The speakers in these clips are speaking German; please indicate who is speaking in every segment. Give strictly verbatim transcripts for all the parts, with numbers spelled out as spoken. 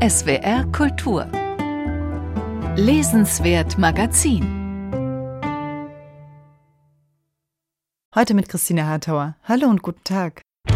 Speaker 1: S W R Kultur. Lesenswert Magazin.
Speaker 2: Heute mit Christine Hartauer. Hallo und guten Tag.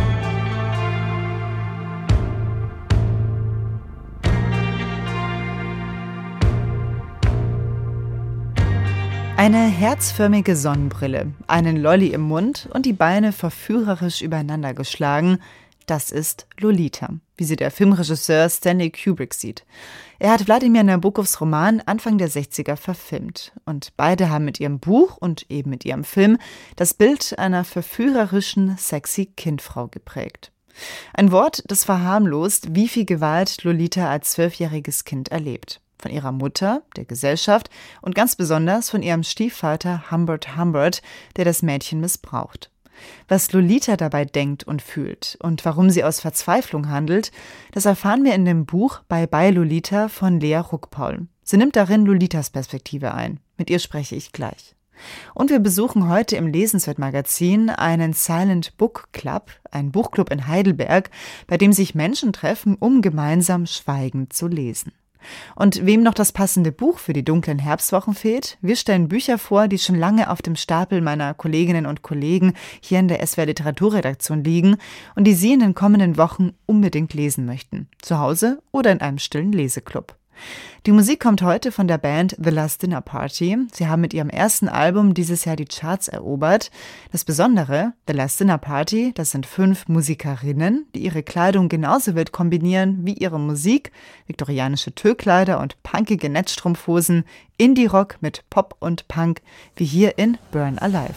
Speaker 2: Eine herzförmige Sonnenbrille, einen Lolli im Mund und die Beine verführerisch übereinander geschlagen. Das ist Lolita, wie sie der Filmregisseur Stanley Kubrick sieht. Er hat Wladimir Nabokovs Roman Anfang der sechziger verfilmt. Und beide haben mit ihrem Buch und eben mit ihrem Film das Bild einer verführerischen, sexy Kindfrau geprägt. Ein Wort, das verharmlost, wie viel Gewalt Lolita als zwölfjähriges Kind erlebt. Von ihrer Mutter, der Gesellschaft und ganz besonders von ihrem Stiefvater Humbert Humbert, der das Mädchen missbraucht. Was Lolita dabei denkt und fühlt und warum sie aus Verzweiflung handelt, das erfahren wir in dem Buch Bye Bye Lolita von Lea Ruckpaul. Sie nimmt darin Lolitas Perspektive ein. Mit ihr spreche ich gleich. Und wir besuchen heute im Lesenswert-Magazin einen Silent Book Club, einen Buchclub in Heidelberg, bei dem sich Menschen treffen, um gemeinsam schweigend zu lesen. Und wem noch das passende Buch für die dunklen Herbstwochen fehlt, wir stellen Bücher vor, die schon lange auf dem Stapel meiner Kolleginnen und Kollegen hier in der S W R Literaturredaktion liegen und die Sie in den kommenden Wochen unbedingt lesen möchten, zu Hause oder in einem stillen Leseklub. Die Musik kommt heute von der Band The Last Dinner Party. Sie haben mit ihrem ersten Album dieses Jahr die Charts erobert. Das Besondere, The Last Dinner Party, das sind fünf Musikerinnen, die ihre Kleidung genauso wild kombinieren wie ihre Musik, viktorianische Tüllkleider und punkige Netzstrumpfhosen, Indie-Rock mit Pop und Punk, wie hier in Burn Alive.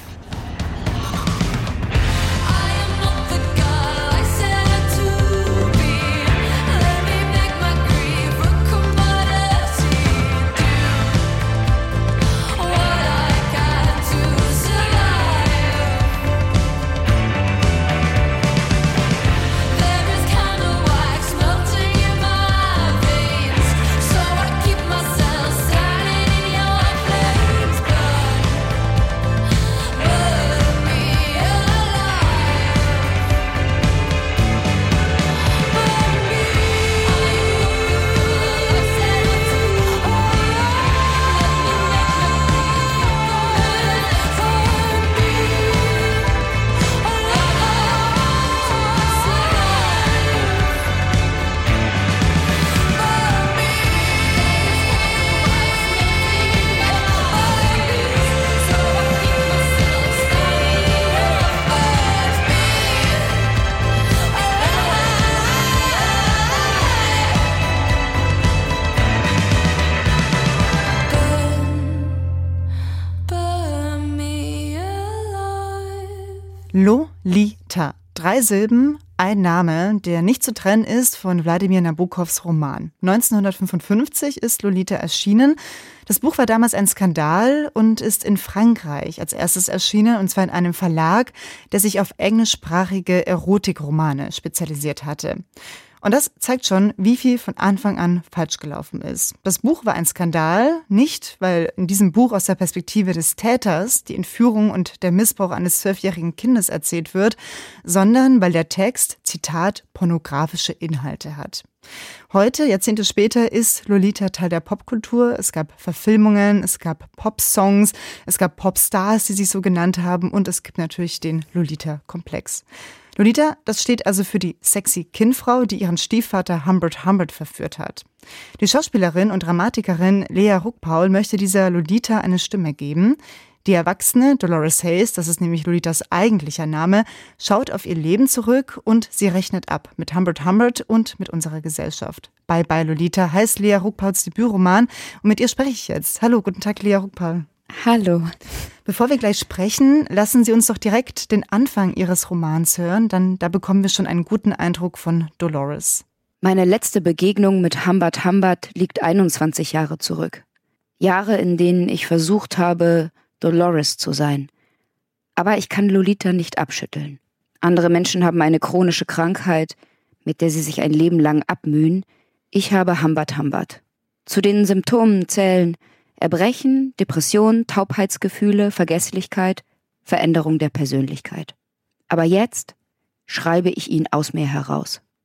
Speaker 2: Lolita. Drei Silben, ein Name, der nicht zu trennen ist von Wladimir Nabokovs Roman. neunzehnhundertfünfundfünfzig ist Lolita erschienen. Das Buch war damals ein Skandal und ist in Frankreich als erstes erschienen, und zwar in einem Verlag, der sich auf englischsprachige Erotikromane spezialisiert hatte. Und das zeigt schon, wie viel von Anfang an falsch gelaufen ist. Das Buch war ein Skandal, nicht weil in diesem Buch aus der Perspektive des Täters die Entführung und der Missbrauch eines zwölfjährigen Kindes erzählt wird, sondern weil der Text, Zitat, pornografische Inhalte hat. Heute, Jahrzehnte später, ist Lolita Teil der Popkultur. Es gab Verfilmungen, es gab Popsongs, es gab Popstars, die sich so genannt haben, und es gibt natürlich den Lolita-Komplex. Lolita, das steht also für die sexy Kindfrau, die ihren Stiefvater Humbert Humbert verführt hat. Die Schauspielerin und Dramatikerin Lea Ruckpaul möchte dieser Lolita eine Stimme geben. Die erwachsene Dolores Haze, das ist nämlich Lolitas eigentlicher Name, schaut auf ihr Leben zurück und sie rechnet ab mit Humbert Humbert und mit unserer Gesellschaft. Bye Bye Lolita heißt Lea Ruckpauls Debütroman und mit ihr spreche ich jetzt. Hallo, guten Tag, Lea Ruckpaul.
Speaker 3: Hallo.
Speaker 2: Bevor wir gleich sprechen, lassen Sie uns doch direkt den Anfang Ihres Romans hören, dann da bekommen wir schon einen guten Eindruck von Dolores.
Speaker 3: Meine letzte Begegnung mit Humbert Humbert liegt einundzwanzig Jahre zurück. Jahre, in denen ich versucht habe, Dolores zu sein. Aber ich kann Lolita nicht abschütteln. Andere Menschen haben eine chronische Krankheit, mit der sie sich ein Leben lang abmühen. Ich habe Humbert Humbert. Zu den Symptomen zählen Erbrechen, Depression, Taubheitsgefühle, Vergesslichkeit, Veränderung der Persönlichkeit. Aber jetzt schreibe ich ihn aus mir heraus.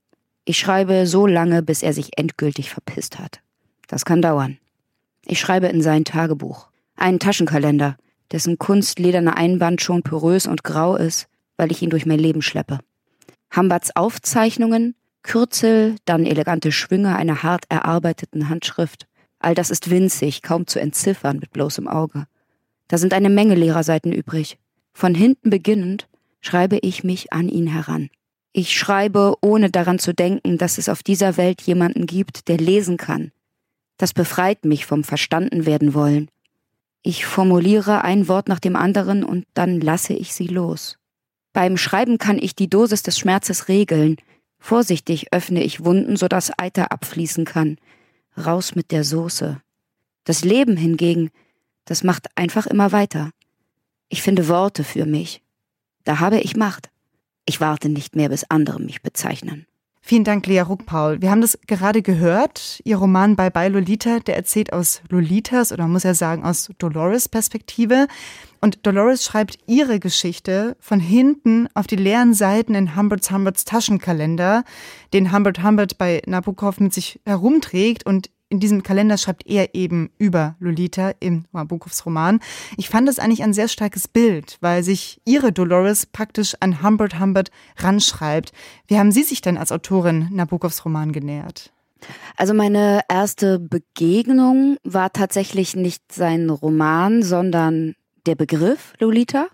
Speaker 3: Ich schreibe so lange, bis er sich endgültig verpisst hat. Das kann dauern. Ich schreibe in sein Tagebuch. Einen Taschenkalender, dessen kunstlederne Einband schon porös und grau ist, weil ich ihn durch mein Leben schleppe. Hamberts Aufzeichnungen, Kürzel, dann elegante Schwünge einer hart erarbeiteten Handschrift. All das ist winzig, kaum zu entziffern mit bloßem Auge. Da sind eine Menge Lehrerseiten übrig. Von hinten beginnend schreibe ich mich an ihn heran. Ich schreibe, ohne daran zu denken, dass es auf dieser Welt jemanden gibt, der lesen kann. Das befreit mich vom verstanden werden wollen. Ich formuliere ein Wort nach dem anderen und dann lasse ich sie los. Beim Schreiben kann ich die Dosis des Schmerzes regeln. Vorsichtig öffne ich Wunden, sodass Eiter abfließen kann. Raus mit der Soße. Das Leben hingegen, das macht einfach immer weiter. Ich finde Worte für mich. Da habe ich Macht. Ich warte nicht mehr, bis andere mich bezeichnen.
Speaker 2: Vielen Dank, Lea Ruckpaul. Wir haben das gerade gehört. Ihr Roman Bye Bye Lolita, der erzählt aus Lolitas, oder man muss ja sagen aus Dolores' Perspektive. Und Dolores schreibt ihre Geschichte von hinten auf die leeren Seiten in Humbert Humberts Taschenkalender, den Humbert Humbert bei Nabokov mit sich herumträgt. Und in diesem Kalender schreibt er eben über Lolita in Nabokovs Roman. Ich fand das eigentlich ein sehr starkes Bild, weil sich ihre Dolores praktisch an Humbert Humbert ranschreibt. Wie haben Sie sich denn als Autorin Nabokovs Roman genähert?
Speaker 3: Also meine erste Begegnung war tatsächlich nicht sein Roman, sondern der Begriff Lolita.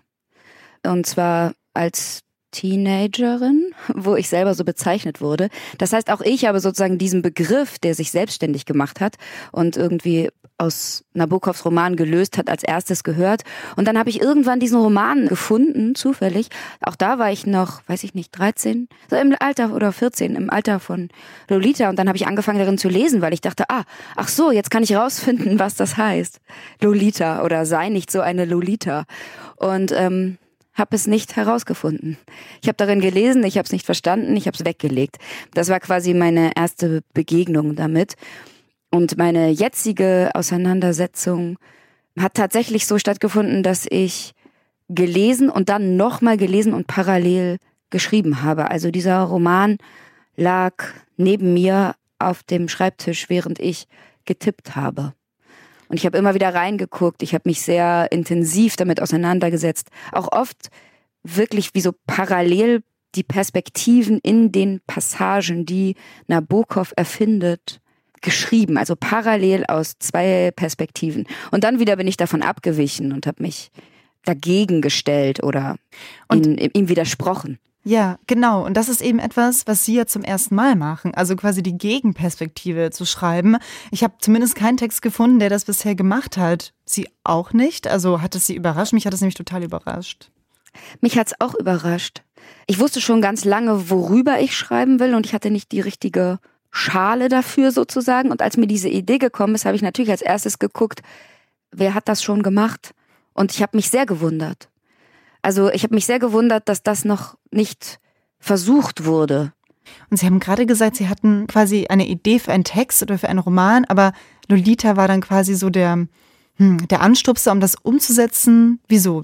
Speaker 3: Und zwar als Teenagerin, wo ich selber so bezeichnet wurde. Das heißt, auch ich habe sozusagen diesen Begriff, der sich selbstständig gemacht hat und irgendwie aus Nabokovs Roman gelöst hat, als erstes gehört. Und dann habe ich irgendwann diesen Roman gefunden, zufällig. Auch da war ich noch, weiß ich nicht, dreizehn, so im Alter oder vierzehn, im Alter von Lolita. Und dann habe ich angefangen darin zu lesen, weil ich dachte, ah, ach so, jetzt kann ich rausfinden, was das heißt. Lolita oder sei nicht so eine Lolita. Und ähm, habe es nicht herausgefunden. Ich habe darin gelesen, ich habe es nicht verstanden, ich habe es weggelegt. Das war quasi meine erste Begegnung damit. Und meine jetzige Auseinandersetzung hat tatsächlich so stattgefunden, dass ich gelesen und dann nochmal gelesen und parallel geschrieben habe. Also dieser Roman lag neben mir auf dem Schreibtisch, während ich getippt habe. Und ich habe immer wieder reingeguckt, ich habe mich sehr intensiv damit auseinandergesetzt. Auch oft wirklich wie so parallel die Perspektiven in den Passagen, die Nabokov erfindet, geschrieben. Also parallel aus zwei Perspektiven. Und dann wieder bin ich davon abgewichen und habe mich dagegen gestellt oder und ihn, ihm widersprochen.
Speaker 2: Ja, genau. Und das ist eben etwas, was Sie ja zum ersten Mal machen. Also quasi die Gegenperspektive zu schreiben. Ich habe zumindest keinen Text gefunden, der das bisher gemacht hat. Sie auch nicht? Also hat es Sie überrascht? Mich hat es nämlich total überrascht.
Speaker 3: Mich hat es auch überrascht. Ich wusste schon ganz lange, worüber ich schreiben will und ich hatte nicht die richtige Schale dafür sozusagen. Und als mir diese Idee gekommen ist, habe ich natürlich als erstes geguckt, wer hat das schon gemacht? Und ich habe mich sehr gewundert. Also ich habe mich sehr gewundert, dass das noch nicht versucht wurde.
Speaker 2: Und Sie haben gerade gesagt, Sie hatten quasi eine Idee für einen Text oder für einen Roman, aber Lolita war dann quasi so der, hm, der Anstupser, um das umzusetzen. Wieso?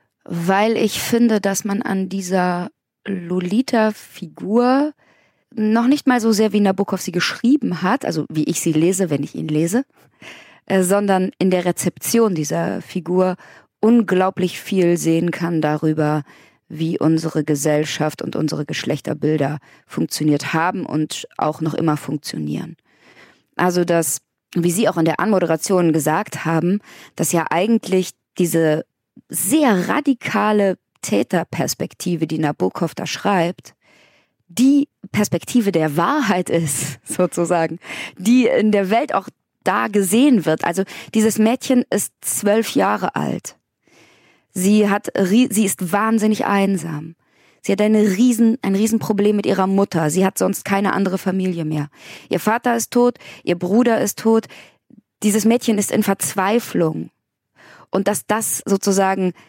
Speaker 3: Weil ich finde, dass man an dieser Lolita-Figur noch nicht mal so sehr, wie Nabokov sie geschrieben hat, also wie ich sie lese, wenn ich ihn lese, äh, sondern in der Rezeption dieser Figur unglaublich viel sehen kann darüber, wie unsere Gesellschaft und unsere Geschlechterbilder funktioniert haben und auch noch immer funktionieren. Also dass, wie Sie auch in der Anmoderation gesagt haben, dass ja eigentlich diese sehr radikale Täterperspektive, die Nabokov da schreibt, die Perspektive der Wahrheit ist, sozusagen, die in der Welt auch da gesehen wird. Also dieses Mädchen ist zwölf Jahre alt. Sie hat, sie ist wahnsinnig einsam. Sie hat eine riesen, ein Riesenproblem mit ihrer Mutter. Sie hat sonst keine andere Familie mehr. Ihr Vater ist tot, ihr Bruder ist tot. Dieses Mädchen ist in Verzweiflung. Und dass das sozusagen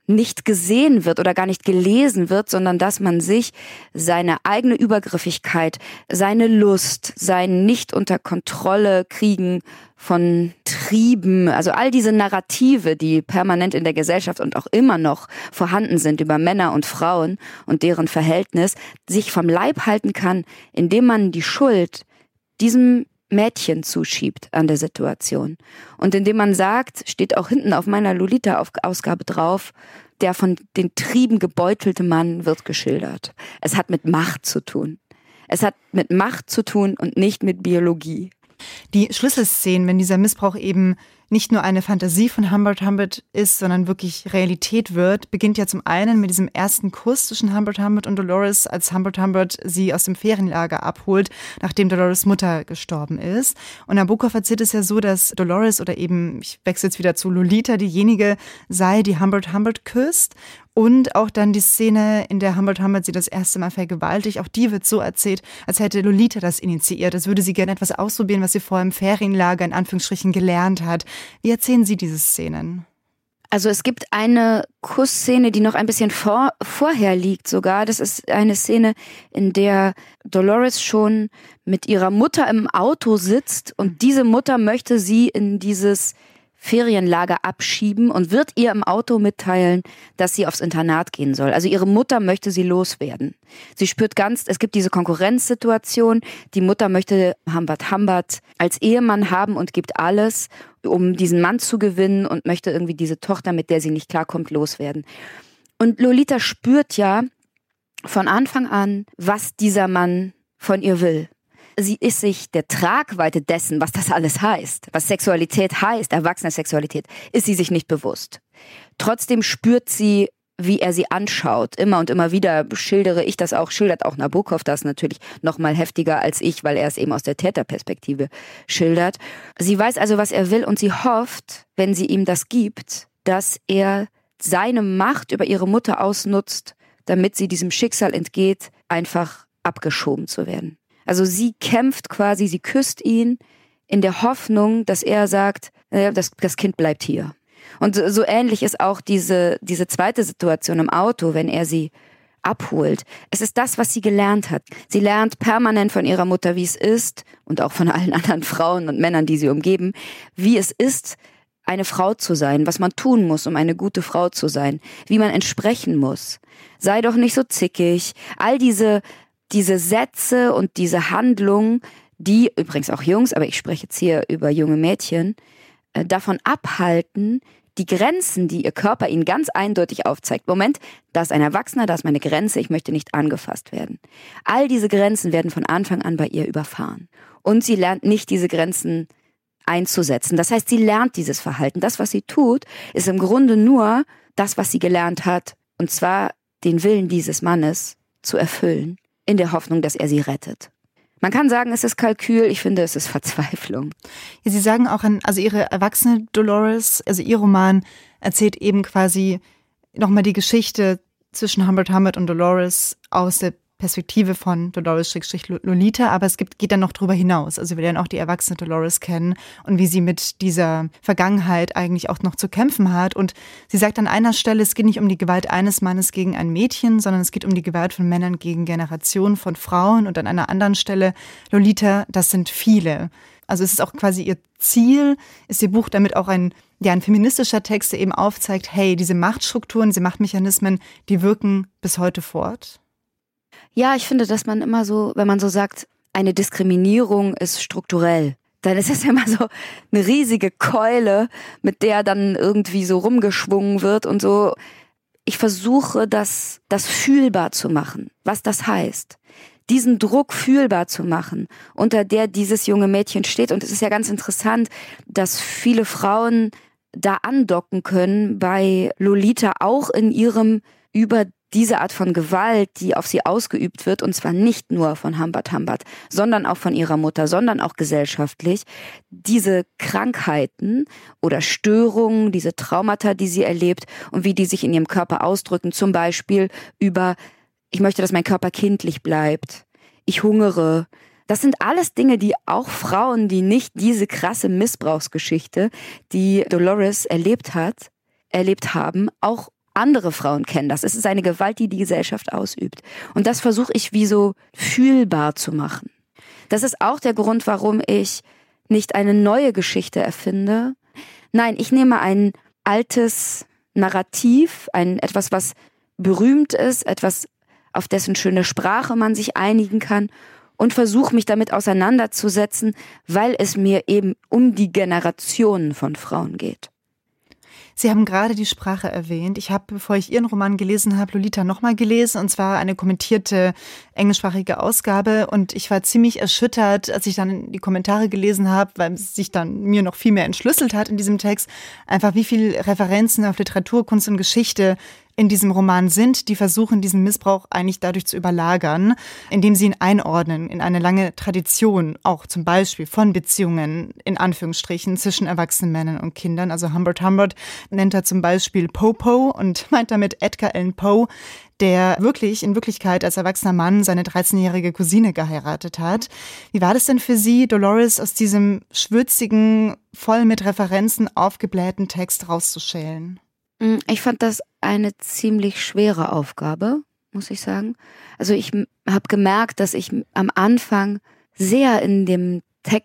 Speaker 3: nicht gesehen wird oder gar nicht gelesen wird, sondern dass man sich seine eigene Übergriffigkeit, seine Lust, sein nicht unter Kontrolle kriegen von Trieben, also all diese Narrative, die permanent in der Gesellschaft und auch immer noch vorhanden sind über Männer und Frauen und deren Verhältnis, sich vom Leib halten kann, indem man die Schuld diesem Mädchen zuschiebt an der Situation. Und indem man sagt, steht auch hinten auf meiner Lolita-Ausgabe drauf, der von den Trieben gebeutelte Mann wird geschildert. Es hat mit Macht zu tun. Es hat mit Macht zu tun und nicht mit Biologie.
Speaker 2: Die Schlüsselszenen, wenn dieser Missbrauch eben nicht nur eine Fantasie von Humbert Humbert ist, sondern wirklich Realität wird, beginnt ja zum einen mit diesem ersten Kuss zwischen Humbert Humbert und Dolores, als Humbert Humbert sie aus dem Ferienlager abholt, nachdem Dolores Mutter gestorben ist. Und Nabokov erzählt es ja so, dass Dolores oder eben, ich wechsle jetzt wieder zu Lolita, diejenige sei, die Humbert Humbert küsst. Und auch dann die Szene, in der Humbert Humbert sie das erste Mal vergewaltigt, auch die wird so erzählt, als hätte Lolita das initiiert, als würde sie gerne etwas ausprobieren, was sie vorher im Ferienlager in Anführungsstrichen gelernt hat. Wie erzählen Sie diese Szenen?
Speaker 3: Also es gibt eine Kussszene, die noch ein bisschen vor, vorher liegt sogar. Das ist eine Szene, in der Dolores schon mit ihrer Mutter im Auto sitzt und diese Mutter möchte sie in dieses Ferienlager abschieben und wird ihr im Auto mitteilen, dass sie aufs Internat gehen soll. Also ihre Mutter möchte sie loswerden. Sie spürt ganz, es gibt diese Konkurrenzsituation. Die Mutter möchte Humbert Humbert als Ehemann haben und gibt alles, um diesen Mann zu gewinnen und möchte irgendwie diese Tochter, mit der sie nicht klarkommt, loswerden. Und Lolita spürt ja von Anfang an, was dieser Mann von ihr will. Sie ist sich der Tragweite dessen, was das alles heißt, was Sexualität heißt, erwachsene Sexualität, ist sie sich nicht bewusst. Trotzdem spürt sie, wie er sie anschaut. Immer und immer wieder schildere ich das auch, schildert auch Nabokov das natürlich noch mal heftiger als ich, weil er es eben aus der Täterperspektive schildert. Sie weiß also, was er will und sie hofft, wenn sie ihm das gibt, dass er seine Macht über ihre Mutter ausnutzt, damit sie diesem Schicksal entgeht, einfach abgeschoben zu werden. Also sie kämpft quasi, sie küsst ihn in der Hoffnung, dass er sagt, äh, das, das Kind bleibt hier. Und so, so ähnlich ist auch diese, diese zweite Situation im Auto, wenn er sie abholt. Es ist das, was sie gelernt hat. Sie lernt permanent von ihrer Mutter, wie es ist, und auch von allen anderen Frauen und Männern, die sie umgeben, wie es ist, eine Frau zu sein, was man tun muss, um eine gute Frau zu sein, wie man entsprechen muss. Sei doch nicht so zickig. All diese Diese Sätze und diese Handlungen, die übrigens auch Jungs, aber ich spreche jetzt hier über junge Mädchen, äh, davon abhalten, die Grenzen, die ihr Körper ihnen ganz eindeutig aufzeigt. Moment, da ist ein Erwachsener, da ist meine Grenze, ich möchte nicht angefasst werden. All diese Grenzen werden von Anfang an bei ihr überfahren. Und sie lernt nicht, diese Grenzen einzusetzen. Das heißt, sie lernt dieses Verhalten. Das, was sie tut, ist im Grunde nur das, was sie gelernt hat, und zwar den Willen dieses Mannes zu erfüllen, in der Hoffnung, dass er sie rettet. Man kann sagen, es ist Kalkül, ich finde, es ist Verzweiflung.
Speaker 2: Ja, Sie sagen auch, an, also Ihre erwachsene Dolores, also Ihr Roman erzählt eben quasi nochmal die Geschichte zwischen Humbert Humbert und Dolores aus der Perspektive von Dolores-Lolita, aber es gibt, geht dann noch drüber hinaus. Also wir lernen auch die erwachsene Dolores kennen und wie sie mit dieser Vergangenheit eigentlich auch noch zu kämpfen hat. Und sie sagt an einer Stelle, es geht nicht um die Gewalt eines Mannes gegen ein Mädchen, sondern es geht um die Gewalt von Männern gegen Generationen von Frauen. Und an einer anderen Stelle, Lolita, das sind viele. Also es ist auch quasi ihr Ziel, ist ihr Buch damit auch ein, ja, ein feministischer Text, der eben aufzeigt, hey, diese Machtstrukturen, diese Machtmechanismen, die wirken bis heute fort.
Speaker 3: Ja, ich finde, dass man immer so, wenn man so sagt, eine Diskriminierung ist strukturell, dann ist es immer so eine riesige Keule, mit der dann irgendwie so rumgeschwungen wird und so. Ich versuche, das, das fühlbar zu machen, was das heißt. Diesen Druck fühlbar zu machen, unter der dieses junge Mädchen steht. Und es ist ja ganz interessant, dass viele Frauen da andocken können bei Lolita, auch in ihrem über diese Art von Gewalt, die auf sie ausgeübt wird, und zwar nicht nur von Humbert Humbert, sondern auch von ihrer Mutter, sondern auch gesellschaftlich, diese Krankheiten oder Störungen, diese Traumata, die sie erlebt und wie die sich in ihrem Körper ausdrücken, zum Beispiel über, ich möchte, dass mein Körper kindlich bleibt, ich hungere. Das sind alles Dinge, die auch Frauen, die nicht diese krasse Missbrauchsgeschichte, die Dolores erlebt hat, erlebt haben, auch andere Frauen kennen das. Es ist eine Gewalt, die die Gesellschaft ausübt. Und das versuche ich wie so fühlbar zu machen. Das ist auch der Grund, warum ich nicht eine neue Geschichte erfinde. Nein, ich nehme ein altes Narrativ, ein etwas, was berühmt ist, etwas, auf dessen schöne Sprache man sich einigen kann und versuche mich damit auseinanderzusetzen, weil es mir eben um die Generationen von Frauen geht.
Speaker 2: Sie haben gerade die Sprache erwähnt. Ich habe, bevor ich Ihren Roman gelesen habe, Lolita nochmal gelesen, und zwar eine kommentierte englischsprachige Ausgabe. Und ich war ziemlich erschüttert, als ich dann die Kommentare gelesen habe, weil es sich dann mir noch viel mehr entschlüsselt hat in diesem Text. Einfach wie viele Referenzen auf Literatur, Kunst und Geschichte in diesem Roman sind, die versuchen, diesen Missbrauch eigentlich dadurch zu überlagern, indem sie ihn einordnen in eine lange Tradition, auch zum Beispiel von Beziehungen, in Anführungsstrichen, zwischen erwachsenen Männern und Kindern. Also Humbert Humbert nennt er zum Beispiel Popo und meint damit Edgar Allan Poe, der wirklich in Wirklichkeit als erwachsener Mann seine dreizehnjährige Cousine geheiratet hat. Wie war das denn für Sie, Dolores, aus diesem schwürzigen, voll mit Referenzen aufgeblähten Text rauszuschälen?
Speaker 3: Ich fand das eine ziemlich schwere Aufgabe, muss ich sagen. Also ich habe gemerkt, dass ich am Anfang sehr in dem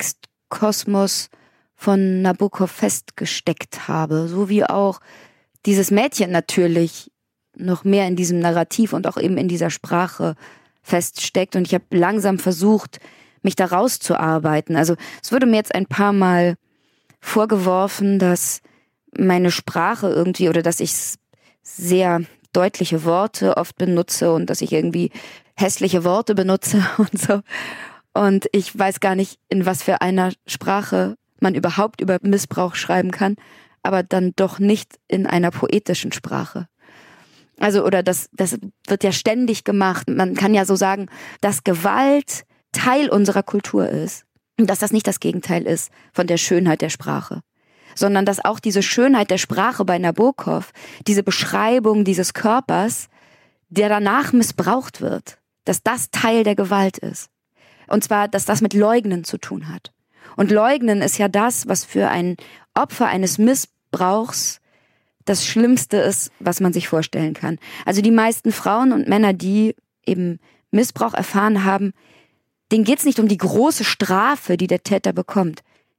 Speaker 3: Textkosmos von Nabokov festgesteckt habe, so wie auch dieses Mädchen natürlich noch mehr in diesem Narrativ und auch eben in dieser Sprache feststeckt. Und ich habe langsam versucht, mich da rauszuarbeiten. Also es wurde mir jetzt ein paar Mal vorgeworfen, dass meine Sprache irgendwie oder dass ich sehr deutliche Worte oft benutze und dass ich irgendwie hässliche Worte benutze und so. Und ich weiß gar nicht, in was für einer Sprache man überhaupt über Missbrauch schreiben kann, aber dann doch nicht in einer poetischen Sprache. Also, oder das, das wird ja ständig gemacht. Man kann ja so sagen, dass Gewalt Teil unserer Kultur ist und dass das nicht das Gegenteil ist von der Schönheit der Sprache, sondern dass auch diese Schönheit der Sprache bei Nabokov, diese Beschreibung dieses Körpers, der danach missbraucht wird, dass das Teil der Gewalt ist. Und zwar, dass das mit Leugnen zu tun hat. Und Leugnen ist ja das, was für ein Opfer eines Missbrauchs das Schlimmste ist, was man sich vorstellen kann. Also die meisten Frauen und Männer, die eben Missbrauch erfahren haben, denen geht's nicht um die große Strafe, die der Täter bekommt.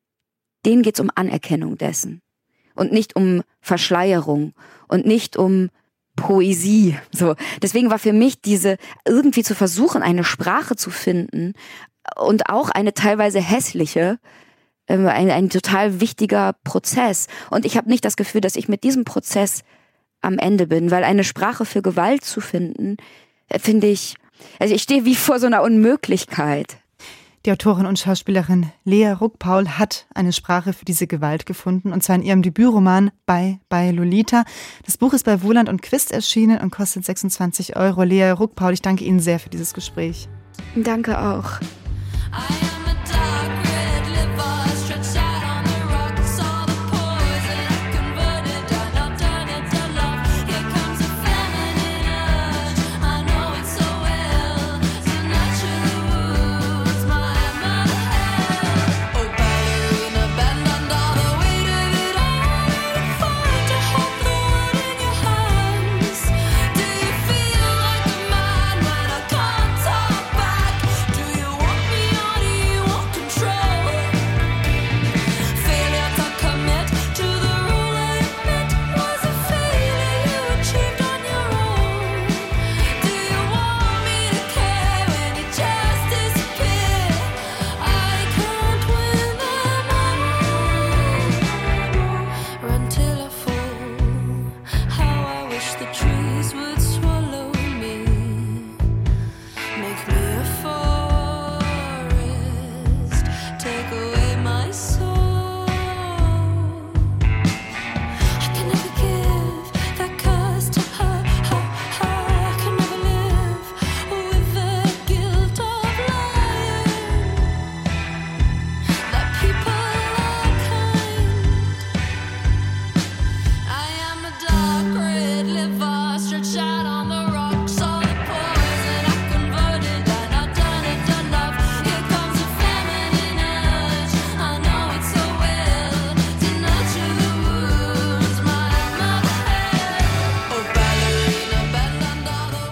Speaker 3: Denen geht's um Anerkennung dessen und nicht um Verschleierung und nicht um Poesie. So, deswegen war für mich diese irgendwie zu versuchen, eine Sprache zu finden und auch eine teilweise hässliche, ein, ein total wichtiger Prozess. Und ich habe nicht das Gefühl, dass ich mit diesem Prozess am Ende bin, weil eine Sprache für Gewalt zu finden, finde ich, also ich stehe wie vor so einer Unmöglichkeit.
Speaker 2: Die Autorin und Schauspielerin Lea Ruckpaul hat eine Sprache für diese Gewalt gefunden, und zwar in ihrem Debütroman Bye Bye Lolita. Das Buch ist bei Wohland und Quist erschienen und kostet sechsundzwanzig Euro. Lea Ruckpaul, ich danke Ihnen sehr für dieses Gespräch.
Speaker 3: Danke auch.
Speaker 4: Do you want me or do you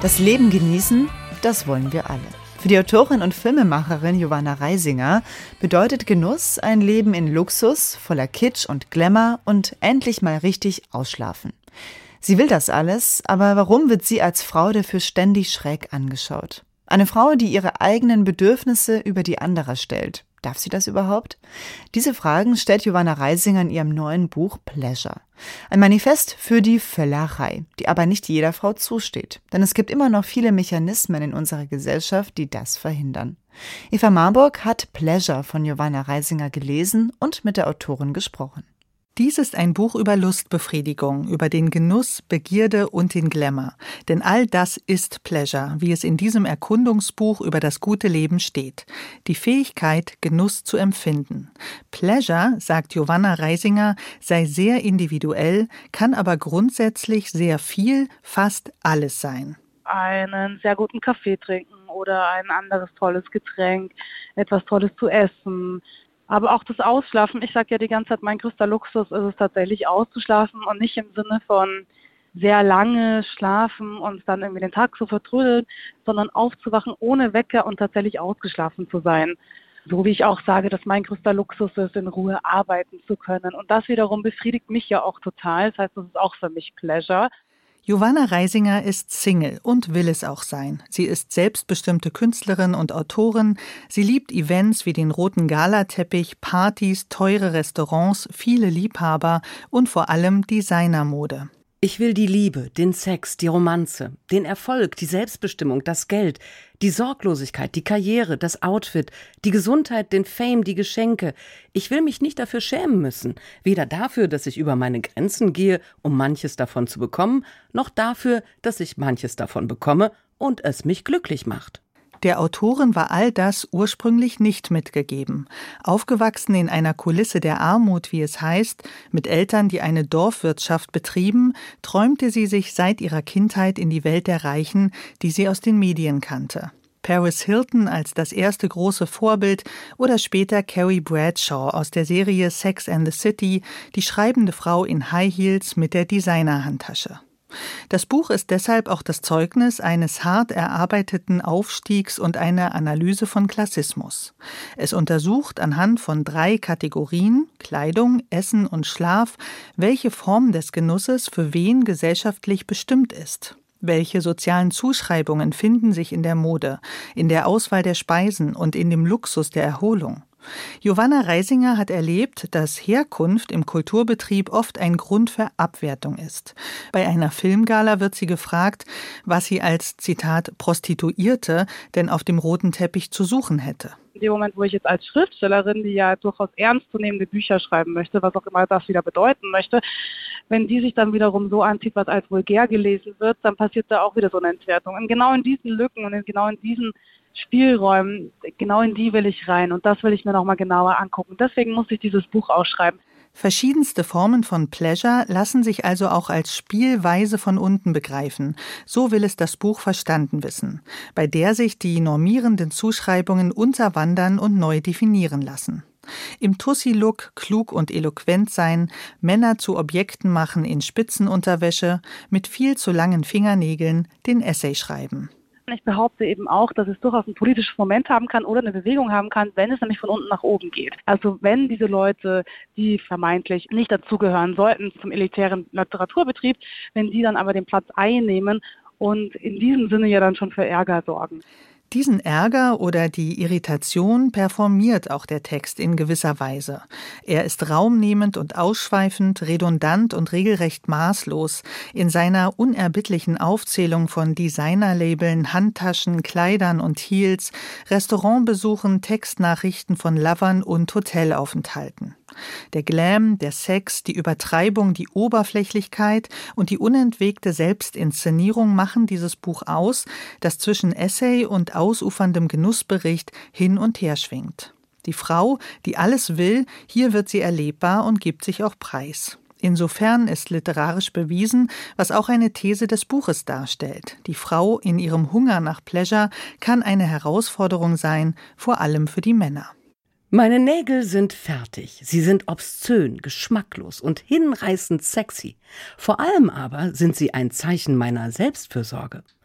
Speaker 2: Das Leben genießen, das wollen wir alle. Für die Autorin und Filmemacherin Giovanna Reisinger bedeutet Genuss ein Leben in Luxus, voller Kitsch und Glamour und endlich mal richtig ausschlafen. Sie will das alles, aber warum wird sie als Frau dafür ständig schräg angeschaut? Eine Frau, die ihre eigenen Bedürfnisse über die anderer stellt. Darf sie das überhaupt? Diese Fragen stellt Giovanna Reisinger in ihrem neuen Buch Pleasure. Ein Manifest für die Völlerei, die aber nicht jeder Frau zusteht. Denn es gibt immer noch viele Mechanismen in unserer Gesellschaft, die das verhindern. Eva Marburg hat Pleasure von Giovanna Reisinger gelesen und mit der Autorin gesprochen.
Speaker 4: Dies ist ein Buch über Lustbefriedigung, über den Genuss, Begierde und den Glamour. Denn all das ist Pleasure, wie es in diesem Erkundungsbuch über das gute Leben steht. Die Fähigkeit, Genuss zu empfinden. Pleasure, sagt Giovanna Reisinger, sei sehr individuell, kann aber grundsätzlich sehr viel, fast alles sein.
Speaker 5: Einen sehr guten Kaffee trinken oder ein anderes tolles Getränk, etwas Tolles zu essen. Aber auch das Ausschlafen, ich sage ja die ganze Zeit, mein größter Luxus ist es tatsächlich auszuschlafen und nicht im Sinne von sehr lange schlafen und dann irgendwie den Tag zu vertrödeln, sondern aufzuwachen ohne Wecker und tatsächlich ausgeschlafen zu sein. So wie ich auch sage, dass mein größter Luxus ist, in Ruhe arbeiten zu können. Und das wiederum befriedigt mich ja auch total. Das heißt, das ist auch für mich Pleasure.
Speaker 4: Giovanna Reisinger ist Single und will es auch sein. Sie ist selbstbestimmte Künstlerin und Autorin. Sie liebt Events wie den roten Galateppich, Partys, teure Restaurants, viele Liebhaber und vor allem Designermode.
Speaker 6: Ich will die Liebe, den Sex, die Romanze, den Erfolg, die Selbstbestimmung, das Geld, die Sorglosigkeit, die Karriere, das Outfit, die Gesundheit, den Fame, die Geschenke. Ich will mich nicht dafür schämen müssen. Weder dafür, dass ich über meine Grenzen gehe, um manches davon zu bekommen, noch dafür, dass ich manches davon bekomme und es mich glücklich macht.
Speaker 4: Der Autorin war all das ursprünglich nicht mitgegeben. Aufgewachsen in einer Kulisse der Armut, wie es heißt, mit Eltern, die eine Dorfwirtschaft betrieben, träumte sie sich seit ihrer Kindheit in die Welt der Reichen, die sie aus den Medien kannte. Paris Hilton als das erste große Vorbild oder später Carrie Bradshaw aus der Serie Sex and the City, die schreibende Frau in High Heels mit der Designerhandtasche. Das Buch ist deshalb auch das Zeugnis eines hart erarbeiteten Aufstiegs und einer Analyse von Klassismus. Es untersucht anhand von drei Kategorien, Kleidung, Essen und Schlaf, welche Form des Genusses für wen gesellschaftlich bestimmt ist. Welche sozialen Zuschreibungen finden sich in der Mode, in der Auswahl der Speisen und in dem Luxus der Erholung? Giovanna Reisinger hat erlebt, dass Herkunft im Kulturbetrieb oft ein Grund für Abwertung ist. Bei einer Filmgala wird sie gefragt, was sie als, Zitat, Prostituierte denn auf dem roten Teppich zu suchen hätte.
Speaker 5: In dem Moment, wo ich jetzt als Schriftstellerin, die ja durchaus ernstzunehmende Bücher schreiben möchte, was auch immer das wieder bedeuten möchte, wenn die sich dann wiederum so anzieht, was als vulgär gelesen wird, dann passiert da auch wieder so eine Entwertung. Und genau in diesen Lücken und genau in diesen Spielräumen, genau in die will ich rein und das will ich mir nochmal genauer angucken. Deswegen muss ich dieses Buch ausschreiben.
Speaker 4: Verschiedenste Formen von Pleasure lassen sich also auch als Spielweise von unten begreifen. So will es das Buch verstanden wissen, bei der sich die normierenden Zuschreibungen unterwandern und neu definieren lassen. Im Tussi-Look klug und eloquent sein, Männer zu Objekten machen in Spitzenunterwäsche, mit viel zu langen Fingernägeln den Essay schreiben.
Speaker 5: Ich behaupte eben auch, dass es durchaus ein politisches Moment haben kann oder eine Bewegung haben kann, wenn es nämlich von unten nach oben geht. Also wenn diese Leute, die vermeintlich nicht dazugehören sollten zum elitären Literaturbetrieb, wenn die dann aber den Platz einnehmen und in diesem Sinne ja dann schon für Ärger sorgen.
Speaker 4: Diesen Ärger oder die Irritation performiert auch der Text in gewisser Weise. Er ist raumnehmend und ausschweifend, redundant und regelrecht maßlos in seiner unerbittlichen Aufzählung von Designerlabeln, Handtaschen, Kleidern und Heels, Restaurantbesuchen, Textnachrichten von Lovern und Hotelaufenthalten. Der Glam, der Sex, die Übertreibung, die Oberflächlichkeit und die unentwegte Selbstinszenierung machen dieses Buch aus, das zwischen Essay und ausuferndem Genussbericht hin und her schwingt. Die Frau, die alles will, hier wird sie erlebbar und gibt sich auch preis. Insofern ist literarisch bewiesen, was auch eine These des Buches darstellt. Die Frau in ihrem Hunger nach Pleasure kann eine Herausforderung sein, vor allem für die Männer.
Speaker 6: Meine Nägel sind fertig. Sie sind obszön, geschmacklos und hinreißend sexy. Vor allem aber sind sie ein Zeichen meiner Selbstfürsorge.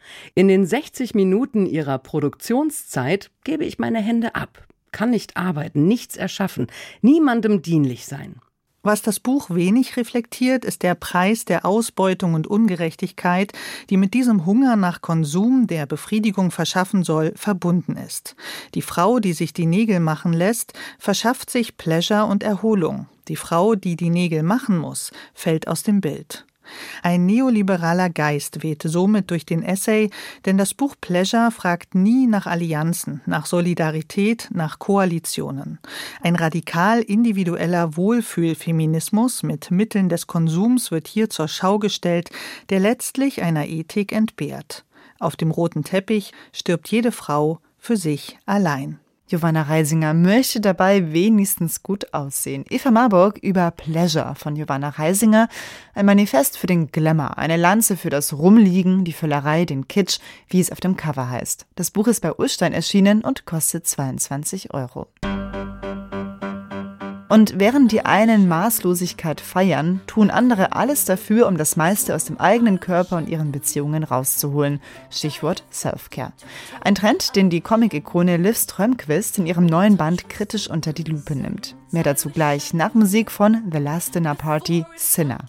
Speaker 6: In den sechzig Minuten ihrer Produktionszeit gebe ich meine Hände ab, kann nicht arbeiten, nichts erschaffen, niemandem dienlich sein.
Speaker 4: Was das Buch wenig reflektiert, ist der Preis der Ausbeutung und Ungerechtigkeit, die mit diesem Hunger nach Konsum, der Befriedigung verschaffen soll, verbunden ist. Die Frau, die sich die Nägel machen lässt, verschafft sich Pleasure und Erholung. Die Frau, die die Nägel machen muss, fällt aus dem Bild. Ein neoliberaler Geist wehte somit durch den Essay, denn das Buch Pleasure fragt nie nach Allianzen, nach Solidarität, nach Koalitionen. Ein radikal individueller Wohlfühlfeminismus mit Mitteln des Konsums wird hier zur Schau gestellt, der letztlich einer Ethik entbehrt. Auf dem roten Teppich stirbt jede Frau für sich allein.
Speaker 2: Giovanna Reisinger möchte dabei wenigstens gut aussehen. Eva Marburg über Pleasure von Giovanna Reisinger. Ein Manifest für den Glamour, eine Lanze für das Rumliegen, die Völlerei, den Kitsch, wie es auf dem Cover heißt. Das Buch ist bei Ullstein erschienen und kostet zweiundzwanzig Euro. Und während die einen Maßlosigkeit feiern, tun andere alles dafür, um das meiste aus dem eigenen Körper und ihren Beziehungen rauszuholen. Stichwort Self-Care. Ein Trend, den die Comic-Ikone Liv Strömquist in ihrem neuen Band kritisch unter die Lupe nimmt. Mehr dazu gleich nach Musik von The Last Dinner Party, Sinner.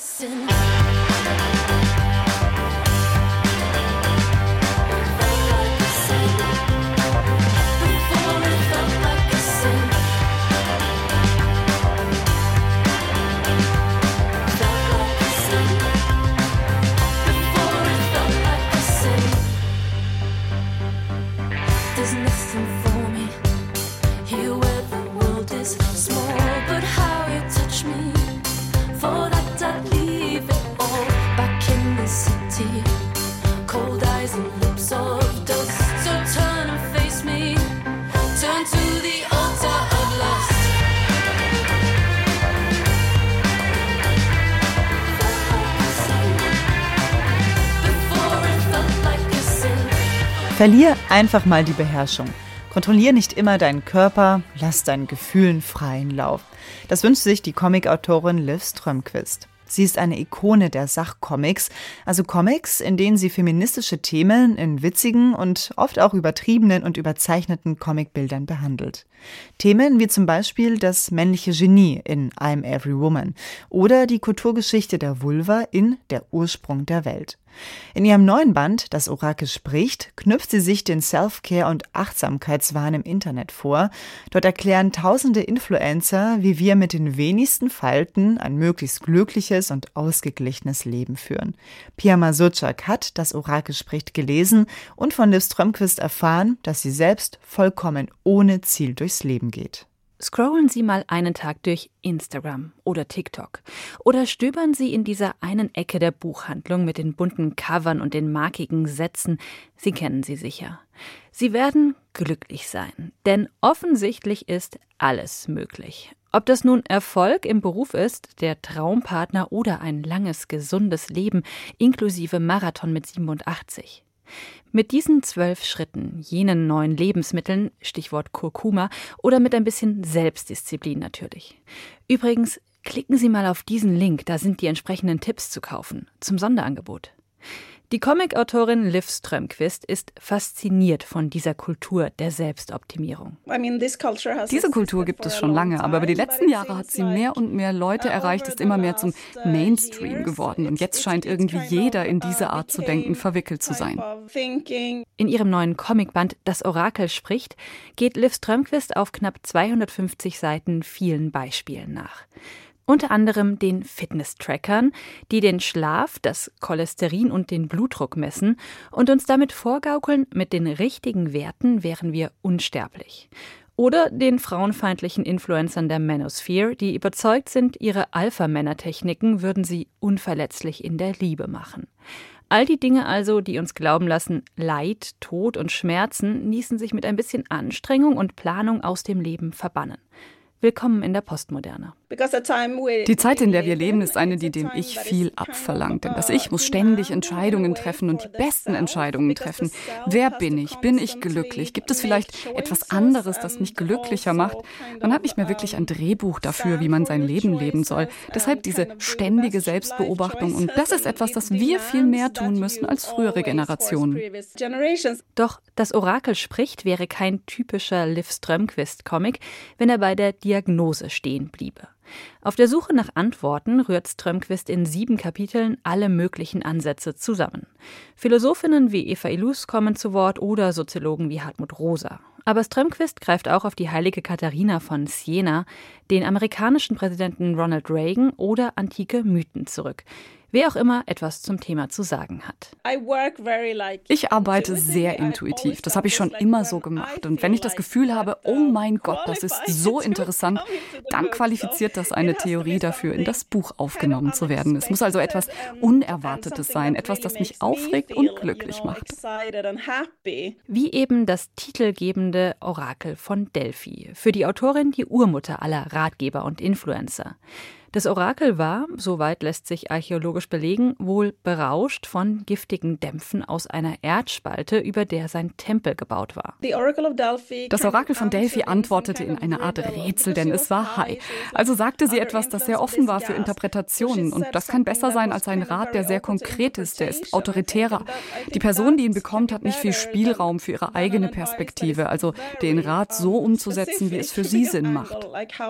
Speaker 2: Verlier einfach mal die Beherrschung. Kontrollier nicht immer deinen Körper, lass deinen Gefühlen freien Lauf. Das wünscht sich die Comicautorin Liv Strömquist. Sie ist eine Ikone der Sachcomics, also Comics, in denen sie feministische Themen in witzigen und oft auch übertriebenen und überzeichneten Comicbildern behandelt. Themen wie zum Beispiel das männliche Genie in I'm Every Woman oder die Kulturgeschichte der Vulva in Der Ursprung der Welt. In ihrem neuen Band Das Orakel spricht, knüpft sie sich den Self-Care- und Achtsamkeitswahn im Internet vor. Dort erklären tausende Influencer, wie wir mit den wenigsten Falten ein möglichst glückliches und ausgeglichenes Leben führen. Pia Mazurczak hat Das Orakel spricht gelesen und von Liv Strömquist erfahren, dass sie selbst vollkommen ohne Ziel durchs Leben geht.
Speaker 7: Scrollen Sie mal einen Tag durch Instagram oder TikTok oder stöbern Sie in dieser einen Ecke der Buchhandlung mit den bunten Covern und den markigen Sätzen. Sie kennen sie sicher. Sie werden glücklich sein, denn offensichtlich ist alles möglich. Ob das nun Erfolg im Beruf ist, der Traumpartner oder ein langes, gesundes Leben inklusive Marathon mit siebenundachtzig. Mit diesen zwölf Schritten, jenen neuen Lebensmitteln, Stichwort Kurkuma, oder mit ein bisschen Selbstdisziplin natürlich. Übrigens, klicken Sie mal auf diesen Link, da sind die entsprechenden Tipps zu kaufen, zum Sonderangebot. Die Comicautorin Liv Strömquist ist fasziniert von dieser Kultur der Selbstoptimierung.
Speaker 8: Diese Kultur gibt es schon lange, aber über die letzten Jahre hat sie mehr und mehr Leute erreicht, ist immer mehr zum Mainstream geworden. Und jetzt scheint irgendwie jeder in diese Art zu denken verwickelt zu sein.
Speaker 7: In ihrem neuen Comicband Das Orakel spricht, geht Liv Strömquist auf knapp zweihundertfünfzig Seiten vielen Beispielen nach. Unter anderem den Fitness-Trackern, die den Schlaf, das Cholesterin und den Blutdruck messen und uns damit vorgaukeln, mit den richtigen Werten wären wir unsterblich. Oder den frauenfeindlichen Influencern der Manosphere, die überzeugt sind, ihre Alpha-Männer-Techniken würden sie unverletzlich in der Liebe machen. All die Dinge also, die uns glauben lassen, Leid, Tod und Schmerzen ließen sich mit ein bisschen Anstrengung und Planung aus dem Leben verbannen. Willkommen in der Postmoderne.
Speaker 8: Die Zeit, in der wir leben, ist eine, die dem Ich viel abverlangt. Denn das Ich muss ständig Entscheidungen treffen und die besten Entscheidungen treffen. Wer bin ich? Bin ich glücklich? Gibt es vielleicht etwas anderes, das mich glücklicher macht? Man hat nicht mehr wirklich ein Drehbuch dafür, wie man sein Leben leben soll. Deshalb diese ständige Selbstbeobachtung. Und das ist etwas, das wir viel mehr tun müssen als frühere Generationen.
Speaker 7: Doch das Orakel spricht wäre kein typischer Liv Strömquist-Comic, wenn er bei der Diagnose stehen bliebe. Auf der Suche nach Antworten rührt Strömquist in sieben Kapiteln alle möglichen Ansätze zusammen. Philosophinnen wie Eva Illouz kommen zu Wort oder Soziologen wie Hartmut Rosa. Aber Strömquist greift auch auf die heilige Katharina von Siena, den amerikanischen Präsidenten Ronald Reagan oder antike Mythen zurück. Wer auch immer etwas zum Thema zu sagen hat.
Speaker 8: Ich arbeite sehr intuitiv. Das habe ich schon immer so gemacht. Und wenn ich das Gefühl habe, oh mein Gott, das ist so interessant, dann qualifiziert das eine Theorie dafür, in das Buch aufgenommen zu werden. Es muss also etwas Unerwartetes sein, etwas, das mich aufregt und glücklich macht.
Speaker 7: Wie eben das titelgebende Orakel von Delphi. Für die Autorin die Urmutter aller Ratgeber und Influencer. Das Orakel war, soweit lässt sich archäologisch belegen, wohl berauscht von giftigen Dämpfen aus einer Erdspalte, über der sein Tempel gebaut war.
Speaker 8: Das Orakel von Delphi antwortete in einer Art Rätsel, denn es war high. Also sagte sie etwas, das sehr offen war für Interpretationen. Und das kann besser sein als ein Rat, der sehr konkret ist, der ist autoritärer. Die Person, die ihn bekommt, hat nicht viel Spielraum für ihre eigene Perspektive, also den Rat so umzusetzen, wie es für sie Sinn macht.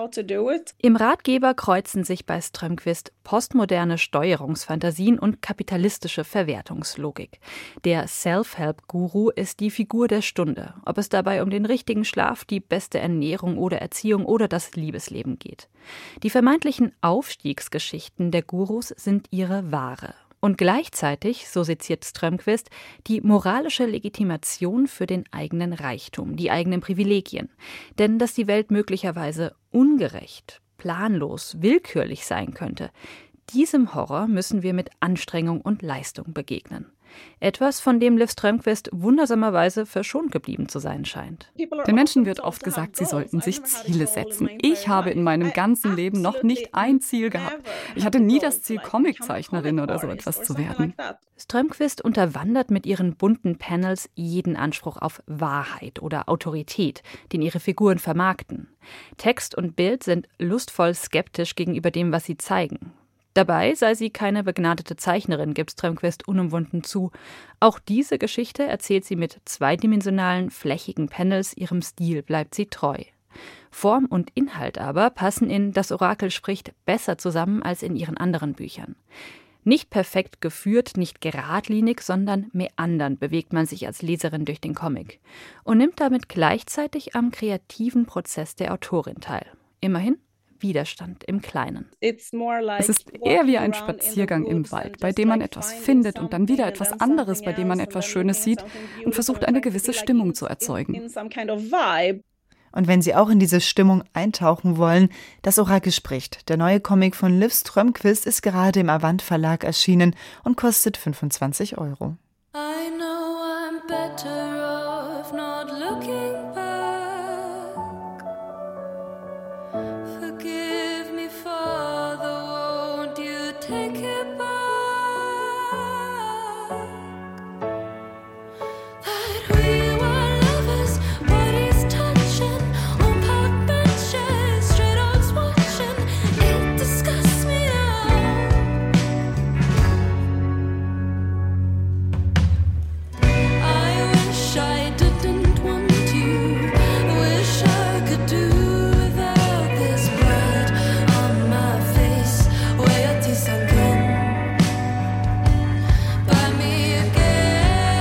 Speaker 7: Im Ratgeber kreuzen sich bei Strömquist postmoderne Steuerungsfantasien und kapitalistische Verwertungslogik. Der Self-Help-Guru ist die Figur der Stunde, ob es dabei um den richtigen Schlaf, die beste Ernährung oder Erziehung oder das Liebesleben geht. Die vermeintlichen Aufstiegsgeschichten der Gurus sind ihre Ware. Und gleichzeitig, so seziert Strömquist, die moralische Legitimation für den eigenen Reichtum, die eigenen Privilegien. Denn dass die Welt möglicherweise ungerecht, planlos, willkürlich sein könnte, diesem Horror müssen wir mit Anstrengung und Leistung begegnen. Etwas, von dem Liv Strömquist wundersamerweise verschont geblieben zu sein scheint.
Speaker 8: Den Menschen wird oft gesagt, sie sollten sich Ziele setzen. Ich habe in meinem ganzen Leben noch nicht ein Ziel gehabt. Ich hatte nie das Ziel, Comiczeichnerin oder so etwas zu werden.
Speaker 7: Strömquist unterwandert mit ihren bunten Panels jeden Anspruch auf Wahrheit oder Autorität, den ihre Figuren vermarkten. Text und Bild sind lustvoll skeptisch gegenüber dem, was sie zeigen. Dabei sei sie keine begnadete Zeichnerin, gibt Strömquist unumwunden zu. Auch diese Geschichte erzählt sie mit zweidimensionalen, flächigen Panels, ihrem Stil bleibt sie treu. Form und Inhalt aber passen in Das Orakel spricht besser zusammen als in ihren anderen Büchern. Nicht perfekt geführt, nicht geradlinig, sondern meandernd bewegt man sich als Leserin durch den Comic und nimmt damit gleichzeitig am kreativen Prozess der Autorin teil. Immerhin Widerstand im Kleinen.
Speaker 8: Es ist eher wie ein Spaziergang im Wald, bei dem man etwas findet und dann wieder etwas anderes, bei dem man etwas Schönes sieht und versucht, eine gewisse Stimmung zu erzeugen.
Speaker 2: Und wenn Sie auch in diese Stimmung eintauchen wollen, Das Orakel spricht. Der neue Comic von Liv Strömquist ist gerade im Avant Verlag erschienen und kostet fünfundzwanzig Euro.
Speaker 9: I know I'm better off not looking back. Forgive me, Father, won't you take it back? That we were lovers, bodies touching on park benches, straight dogs watching. It disgusts me now. I wish I didn't want you. Wish I could do without this bright on my face. Where to sunken by me again.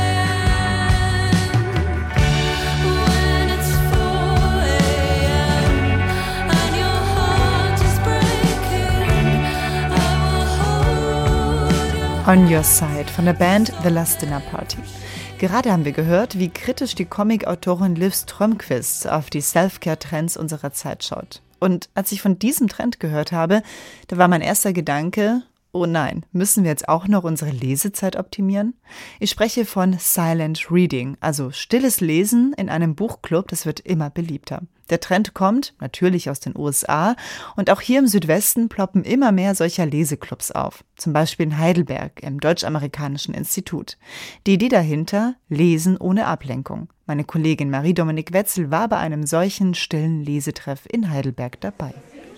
Speaker 9: When it's four a.m. and your heart is breaking, I will hold your
Speaker 2: On Your Side von der Band The Last Dinner Party. Gerade haben wir gehört, wie kritisch die Comic-Autorin Liv Strömquist auf die Self-Care-Trends unserer Zeit schaut. Und als ich von diesem Trend gehört habe, da war mein erster Gedanke, oh nein, müssen wir jetzt auch noch unsere Lesezeit optimieren? Ich spreche von Silent Reading, also stilles Lesen in einem Buchclub, das wird immer beliebter. Der Trend kommt natürlich aus den U S A und auch hier im Südwesten ploppen immer mehr solcher Leseclubs auf. Zum Beispiel in Heidelberg im Deutsch-Amerikanischen Institut. Die Idee dahinter: Lesen ohne Ablenkung. Meine Kollegin Marie-Dominique Wetzel war bei einem solchen stillen Lesetreff in Heidelberg dabei.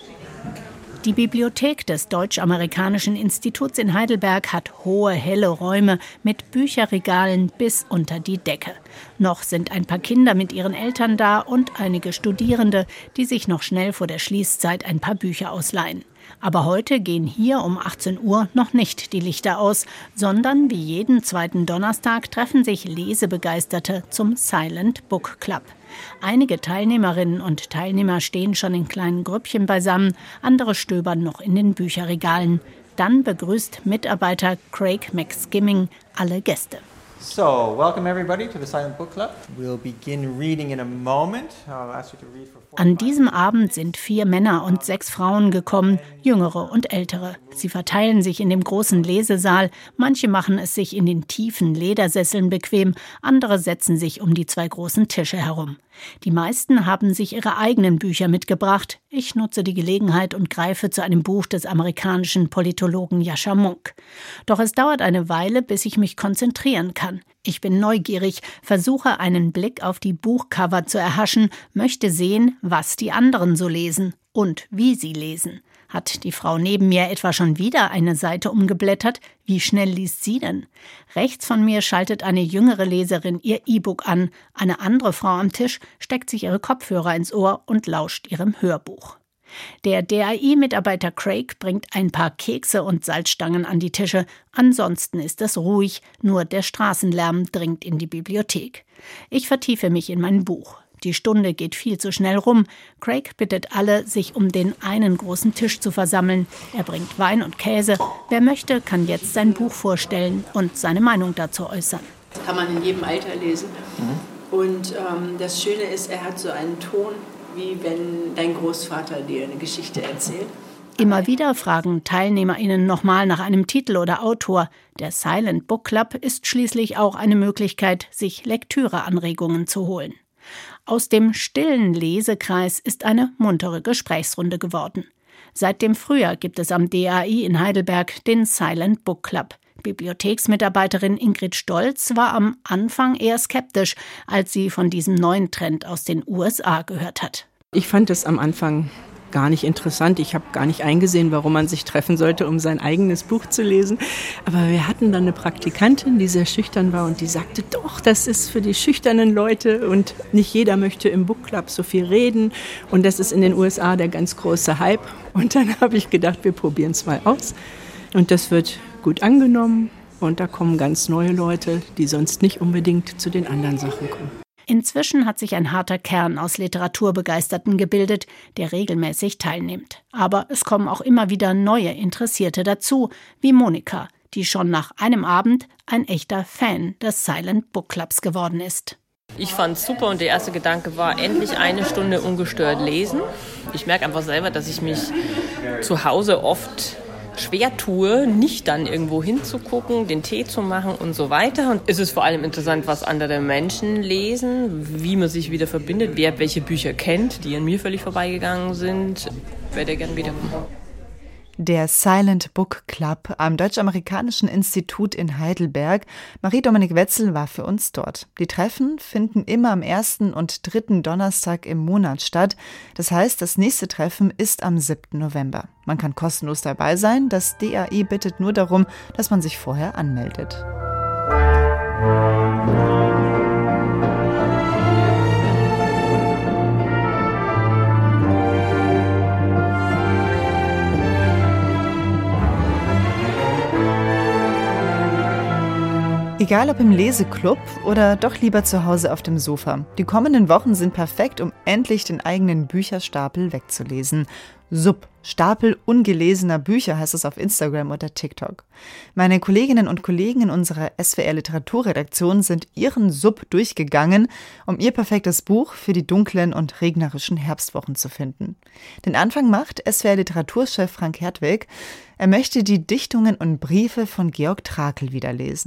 Speaker 10: Die Bibliothek des Deutsch-Amerikanischen Instituts in Heidelberg hat hohe, helle Räume mit Bücherregalen bis unter die Decke. Noch sind ein paar Kinder mit ihren Eltern da und einige Studierende, die sich noch schnell vor der Schließzeit ein paar Bücher ausleihen. Aber heute gehen hier um achtzehn Uhr noch nicht die Lichter aus, sondern wie jeden zweiten Donnerstag treffen sich Lesebegeisterte zum Silent Book Club. Einige Teilnehmerinnen und Teilnehmer stehen schon in kleinen Grüppchen beisammen, andere stöbern noch in den Bücherregalen. Dann begrüßt Mitarbeiter Craig McSkimming alle Gäste.
Speaker 11: So, welcome everybody to the Silent Book Club. We'll begin reading in a moment. I'll ask you to read for four.
Speaker 10: An diesem Abend sind vier Männer und sechs Frauen gekommen, jüngere und ältere. Sie verteilen sich in dem großen Lesesaal. Manche machen es sich in den tiefen Ledersesseln bequem, andere setzen sich um die zwei großen Tische herum. Die meisten haben sich ihre eigenen Bücher mitgebracht. Ich nutze die Gelegenheit und greife zu einem Buch des amerikanischen Politologen Yascha Mounk. Doch es dauert eine Weile, bis ich mich konzentrieren kann. Ich bin neugierig, versuche einen Blick auf die Buchcover zu erhaschen, möchte sehen, was die anderen so lesen und wie sie lesen. Hat die Frau neben mir etwa schon wieder eine Seite umgeblättert? Wie schnell liest sie denn? Rechts von mir schaltet eine jüngere Leserin ihr E-Book an. Eine andere Frau am Tisch steckt sich ihre Kopfhörer ins Ohr und lauscht ihrem Hörbuch. Der D A I-Mitarbeiter Craig bringt ein paar Kekse und Salzstangen an die Tische. Ansonsten ist es ruhig, nur der Straßenlärm dringt in die Bibliothek. Ich vertiefe mich in mein Buch. Die Stunde geht viel zu schnell rum. Craig bittet alle, sich um den einen großen Tisch zu versammeln. Er bringt Wein und Käse. Wer möchte, kann jetzt sein Buch vorstellen und seine Meinung dazu äußern.
Speaker 12: Das kann man in jedem Alter lesen. Mhm. Und ähm, das Schöne ist, er hat so einen Ton, wie wenn dein Großvater dir eine Geschichte erzählt.
Speaker 10: Immer wieder fragen TeilnehmerInnen nochmal nach einem Titel oder Autor. Der Silent Book Club ist schließlich auch eine Möglichkeit, sich Lektüreanregungen zu holen. Aus dem stillen Lesekreis ist eine muntere Gesprächsrunde geworden. Seit dem Frühjahr gibt es am D A I in Heidelberg den Silent Book Club. Bibliotheksmitarbeiterin Ingrid Stolz war am Anfang eher skeptisch, als sie von diesem neuen Trend aus den U S A gehört hat.
Speaker 13: Ich fand es am Anfang gar nicht interessant. Ich habe gar nicht eingesehen, warum man sich treffen sollte, um sein eigenes Buch zu lesen. Aber wir hatten dann eine Praktikantin, die sehr schüchtern war und die sagte, doch, das ist für die schüchternen Leute und nicht jeder möchte im Book Club so viel reden. Und das ist in den U S A der ganz große Hype. Und dann habe ich gedacht, wir probieren es mal aus. Und das wird gut angenommen und da kommen ganz neue Leute, die sonst nicht unbedingt zu den anderen Sachen kommen.
Speaker 10: Inzwischen hat sich ein harter Kern aus Literaturbegeisterten gebildet, der regelmäßig teilnimmt. Aber es kommen auch immer wieder neue Interessierte dazu, wie Monika, die schon nach einem Abend ein echter Fan des Silent Book Clubs geworden ist.
Speaker 14: Ich fand es super und der erste Gedanke war, endlich eine Stunde ungestört lesen. Ich merke einfach selber, dass ich mich zu Hause oft schwer tue, nicht dann irgendwo hinzugucken, den Tee zu machen und so weiter. Und es ist vor allem interessant, was andere Menschen lesen, wie man sich wieder verbindet, wer welche Bücher kennt, die an mir völlig vorbeigegangen sind. Ich werde gerne wiederkommen.
Speaker 2: Der Silent Book Club am Deutsch-Amerikanischen Institut in Heidelberg. Marie-Dominique Wetzel war für uns dort. Die Treffen finden immer am ersten und dritten Donnerstag im Monat statt. Das heißt, das nächste Treffen ist am siebten November. Man kann kostenlos dabei sein. Das D A I bittet nur darum, dass man sich vorher anmeldet. Egal ob im Leseclub oder doch lieber zu Hause auf dem Sofa. Die kommenden Wochen sind perfekt, um endlich den eigenen Bücherstapel wegzulesen. Sub, Stapel ungelesener Bücher heißt es auf Instagram oder TikTok. Meine Kolleginnen und Kollegen in unserer S W R Literaturredaktion sind ihren Sub durchgegangen, um ihr perfektes Buch für die dunklen und regnerischen Herbstwochen zu finden. Den Anfang macht S W R Literaturchef Frank Hertwig. Er möchte die Dichtungen und Briefe von Georg Trakl wieder lesen.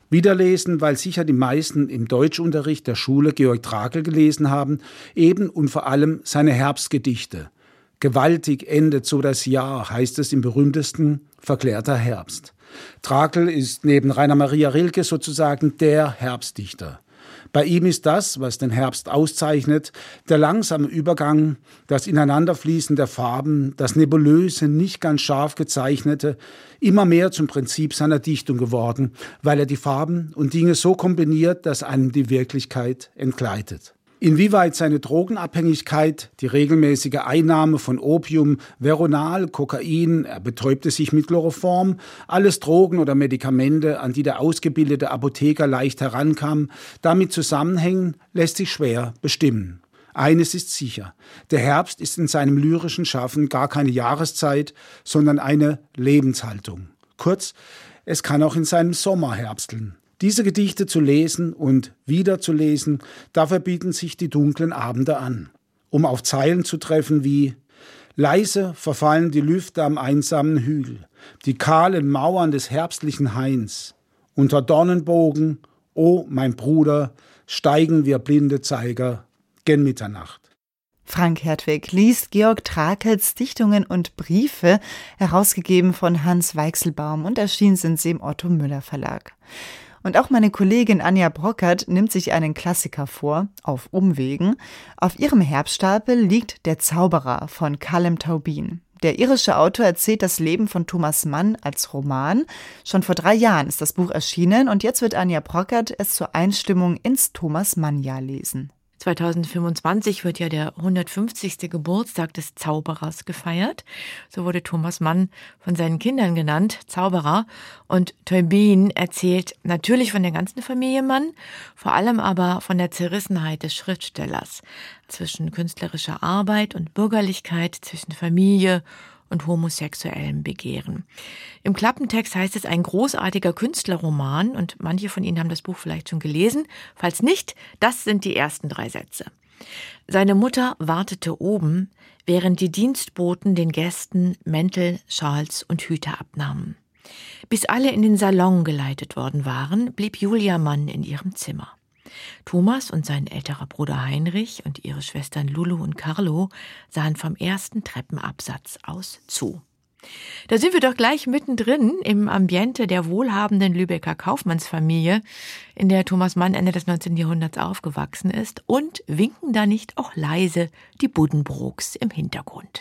Speaker 15: Wiederlesen, weil sicher die meisten im Deutschunterricht der Schule Georg Trakl gelesen haben, eben und vor allem seine Herbstgedichte. Gewaltig endet so das Jahr, heißt es im berühmtesten Verklärter Herbst. Trakl ist neben Rainer Maria Rilke sozusagen der Herbstdichter. Bei ihm ist das, was den Herbst auszeichnet, der langsame Übergang, das Ineinanderfließen der Farben, das nebulöse, nicht ganz scharf gezeichnete, immer mehr zum Prinzip seiner Dichtung geworden, weil er die Farben und Dinge so kombiniert, dass einem die Wirklichkeit entgleitet. Inwieweit seine Drogenabhängigkeit, die regelmäßige Einnahme von Opium, Veronal, Kokain, er betäubte sich mit Chloroform, alles Drogen oder Medikamente, an die der ausgebildete Apotheker leicht herankam, damit zusammenhängen, lässt sich schwer bestimmen. Eines ist sicher, der Herbst ist in seinem lyrischen Schaffen gar keine Jahreszeit, sondern eine Lebenshaltung. Kurz, es kann auch in seinem Sommer herbsteln. Diese Gedichte zu lesen und wieder zu lesen, dafür bieten sich die dunklen Abende an, um auf Zeilen zu treffen wie: Leise verfallen die Lüfte am einsamen Hügel, die kahlen Mauern des herbstlichen Hains. Unter Dornenbogen, o mein Bruder, steigen wir blinde Zeiger gen Mitternacht.
Speaker 2: Frank Hertwig liest Georg Trakls Dichtungen und Briefe, herausgegeben von Hans Weichselbaum, und erschienen sind sie im Otto Müller Verlag. Und auch meine Kollegin Anja Brockert nimmt sich einen Klassiker vor, auf Umwegen. Auf ihrem Herbststapel liegt Der Zauberer von Callum Taubin. Der irische Autor erzählt das Leben von Thomas Mann als Roman. Schon vor drei Jahren ist das Buch erschienen und jetzt wird Anja Brockert es zur Einstimmung ins Thomas-Mann-Jahr lesen.
Speaker 16: zweitausendfünfundzwanzig wird ja der hundertfünfzigste Geburtstag des Zauberers gefeiert. So wurde Thomas Mann von seinen Kindern genannt, Zauberer. Und Taubin erzählt natürlich von der ganzen Familie Mann, vor allem aber von der Zerrissenheit des Schriftstellers zwischen künstlerischer Arbeit und Bürgerlichkeit, zwischen Familie und homosexuellem Begehren. Im Klappentext heißt es ein großartiger Künstlerroman und manche von Ihnen haben das Buch vielleicht schon gelesen. Falls nicht, das sind die ersten drei Sätze. Seine Mutter wartete oben, während die Dienstboten den Gästen Mäntel, Schals und Hüte abnahmen. Bis alle in den Salon geleitet worden waren, blieb Julia Mann in ihrem Zimmer. Thomas und sein älterer Bruder Heinrich und ihre Schwestern Lulu und Carlo sahen vom ersten Treppenabsatz aus zu. Da sind wir doch gleich mittendrin im Ambiente der wohlhabenden Lübecker Kaufmannsfamilie, in der Thomas Mann Ende des neunzehnten Jahrhunderts aufgewachsen ist, und winken da nicht auch leise die Buddenbrooks im Hintergrund.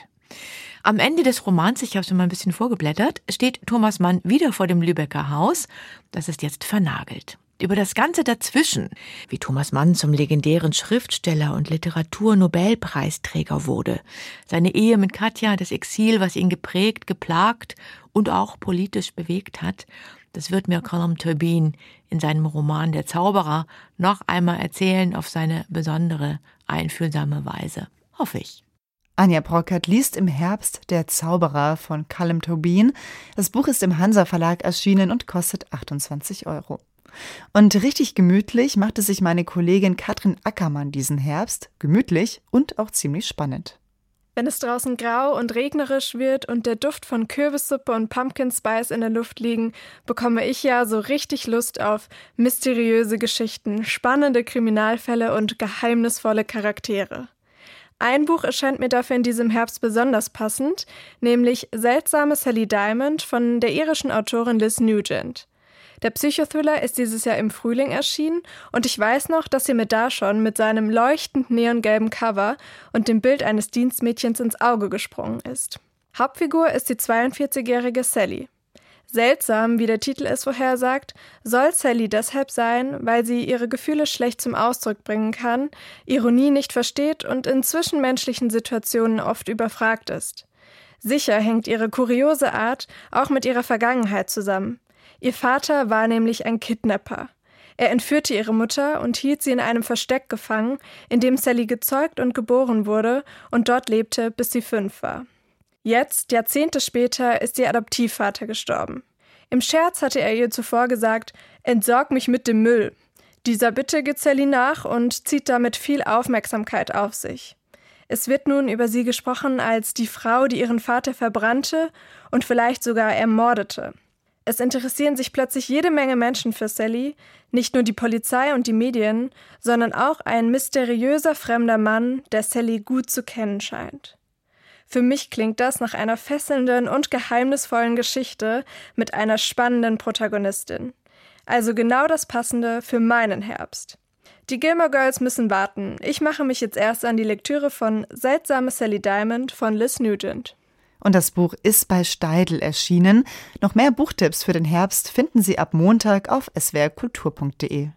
Speaker 16: Am Ende des Romans, ich habe schon mal ein bisschen vorgeblättert, steht Thomas Mann wieder vor dem Lübecker Haus. Das ist jetzt vernagelt. Über das Ganze dazwischen, wie Thomas Mann zum legendären Schriftsteller und Literatur-Nobelpreisträger wurde, seine Ehe mit Katja, das Exil, was ihn geprägt, geplagt und auch politisch bewegt hat, das wird mir Callum Taubin in seinem Roman Der Zauberer noch einmal erzählen auf seine besondere, einfühlsame Weise. Hoffe ich.
Speaker 2: Anja Brockert liest im Herbst Der Zauberer von Callum Taubin. Das Buch ist im Hansa Verlag erschienen und kostet achtundzwanzig Euro. Und richtig gemütlich machte sich meine Kollegin Katrin Ackermann diesen Herbst. Gemütlich und auch ziemlich spannend.
Speaker 17: Wenn es draußen grau und regnerisch wird und der Duft von Kürbissuppe und Pumpkin Spice in der Luft liegen, bekomme ich ja so richtig Lust auf mysteriöse Geschichten, spannende Kriminalfälle und geheimnisvolle Charaktere. Ein Buch erscheint mir dafür in diesem Herbst besonders passend, nämlich Seltsame Sally Diamond von der irischen Autorin Liz Nugent. Der Psychothriller ist dieses Jahr im Frühling erschienen und ich weiß noch, dass sie mir da schon mit seinem leuchtend neongelben Cover und dem Bild eines Dienstmädchens ins Auge gesprungen ist. Hauptfigur ist die zweiundvierzigjährige Sally. Seltsam, wie der Titel es vorhersagt, soll Sally deshalb sein, weil sie ihre Gefühle schlecht zum Ausdruck bringen kann, Ironie nicht versteht und in zwischenmenschlichen Situationen oft überfragt ist. Sicher hängt ihre kuriose Art auch mit ihrer Vergangenheit zusammen. Ihr Vater war nämlich ein Kidnapper. Er entführte ihre Mutter und hielt sie in einem Versteck gefangen, in dem Sally gezeugt und geboren wurde und dort lebte, bis sie fünf war. Jetzt, Jahrzehnte später, ist ihr Adoptivvater gestorben. Im Scherz hatte er ihr zuvor gesagt, entsorg mich mit dem Müll. Dieser Bitte geht Sally nach und zieht damit viel Aufmerksamkeit auf sich. Es wird nun über sie gesprochen als die Frau, die ihren Vater verbrannte und vielleicht sogar ermordete. Es interessieren sich plötzlich jede Menge Menschen für Sally, nicht nur die Polizei und die Medien, sondern auch ein mysteriöser fremder Mann, der Sally gut zu kennen scheint. Für mich klingt das nach einer fesselnden und geheimnisvollen Geschichte mit einer spannenden Protagonistin. Also genau das Passende für meinen Herbst. Die Gilmore Girls müssen warten. Ich mache mich jetzt erst an die Lektüre von Seltsame Sally Diamond von Liz Nugent.
Speaker 2: Und das Buch ist bei Steidl erschienen. Noch mehr Buchtipps für den Herbst finden Sie ab Montag auf s w r kultur punkt d e.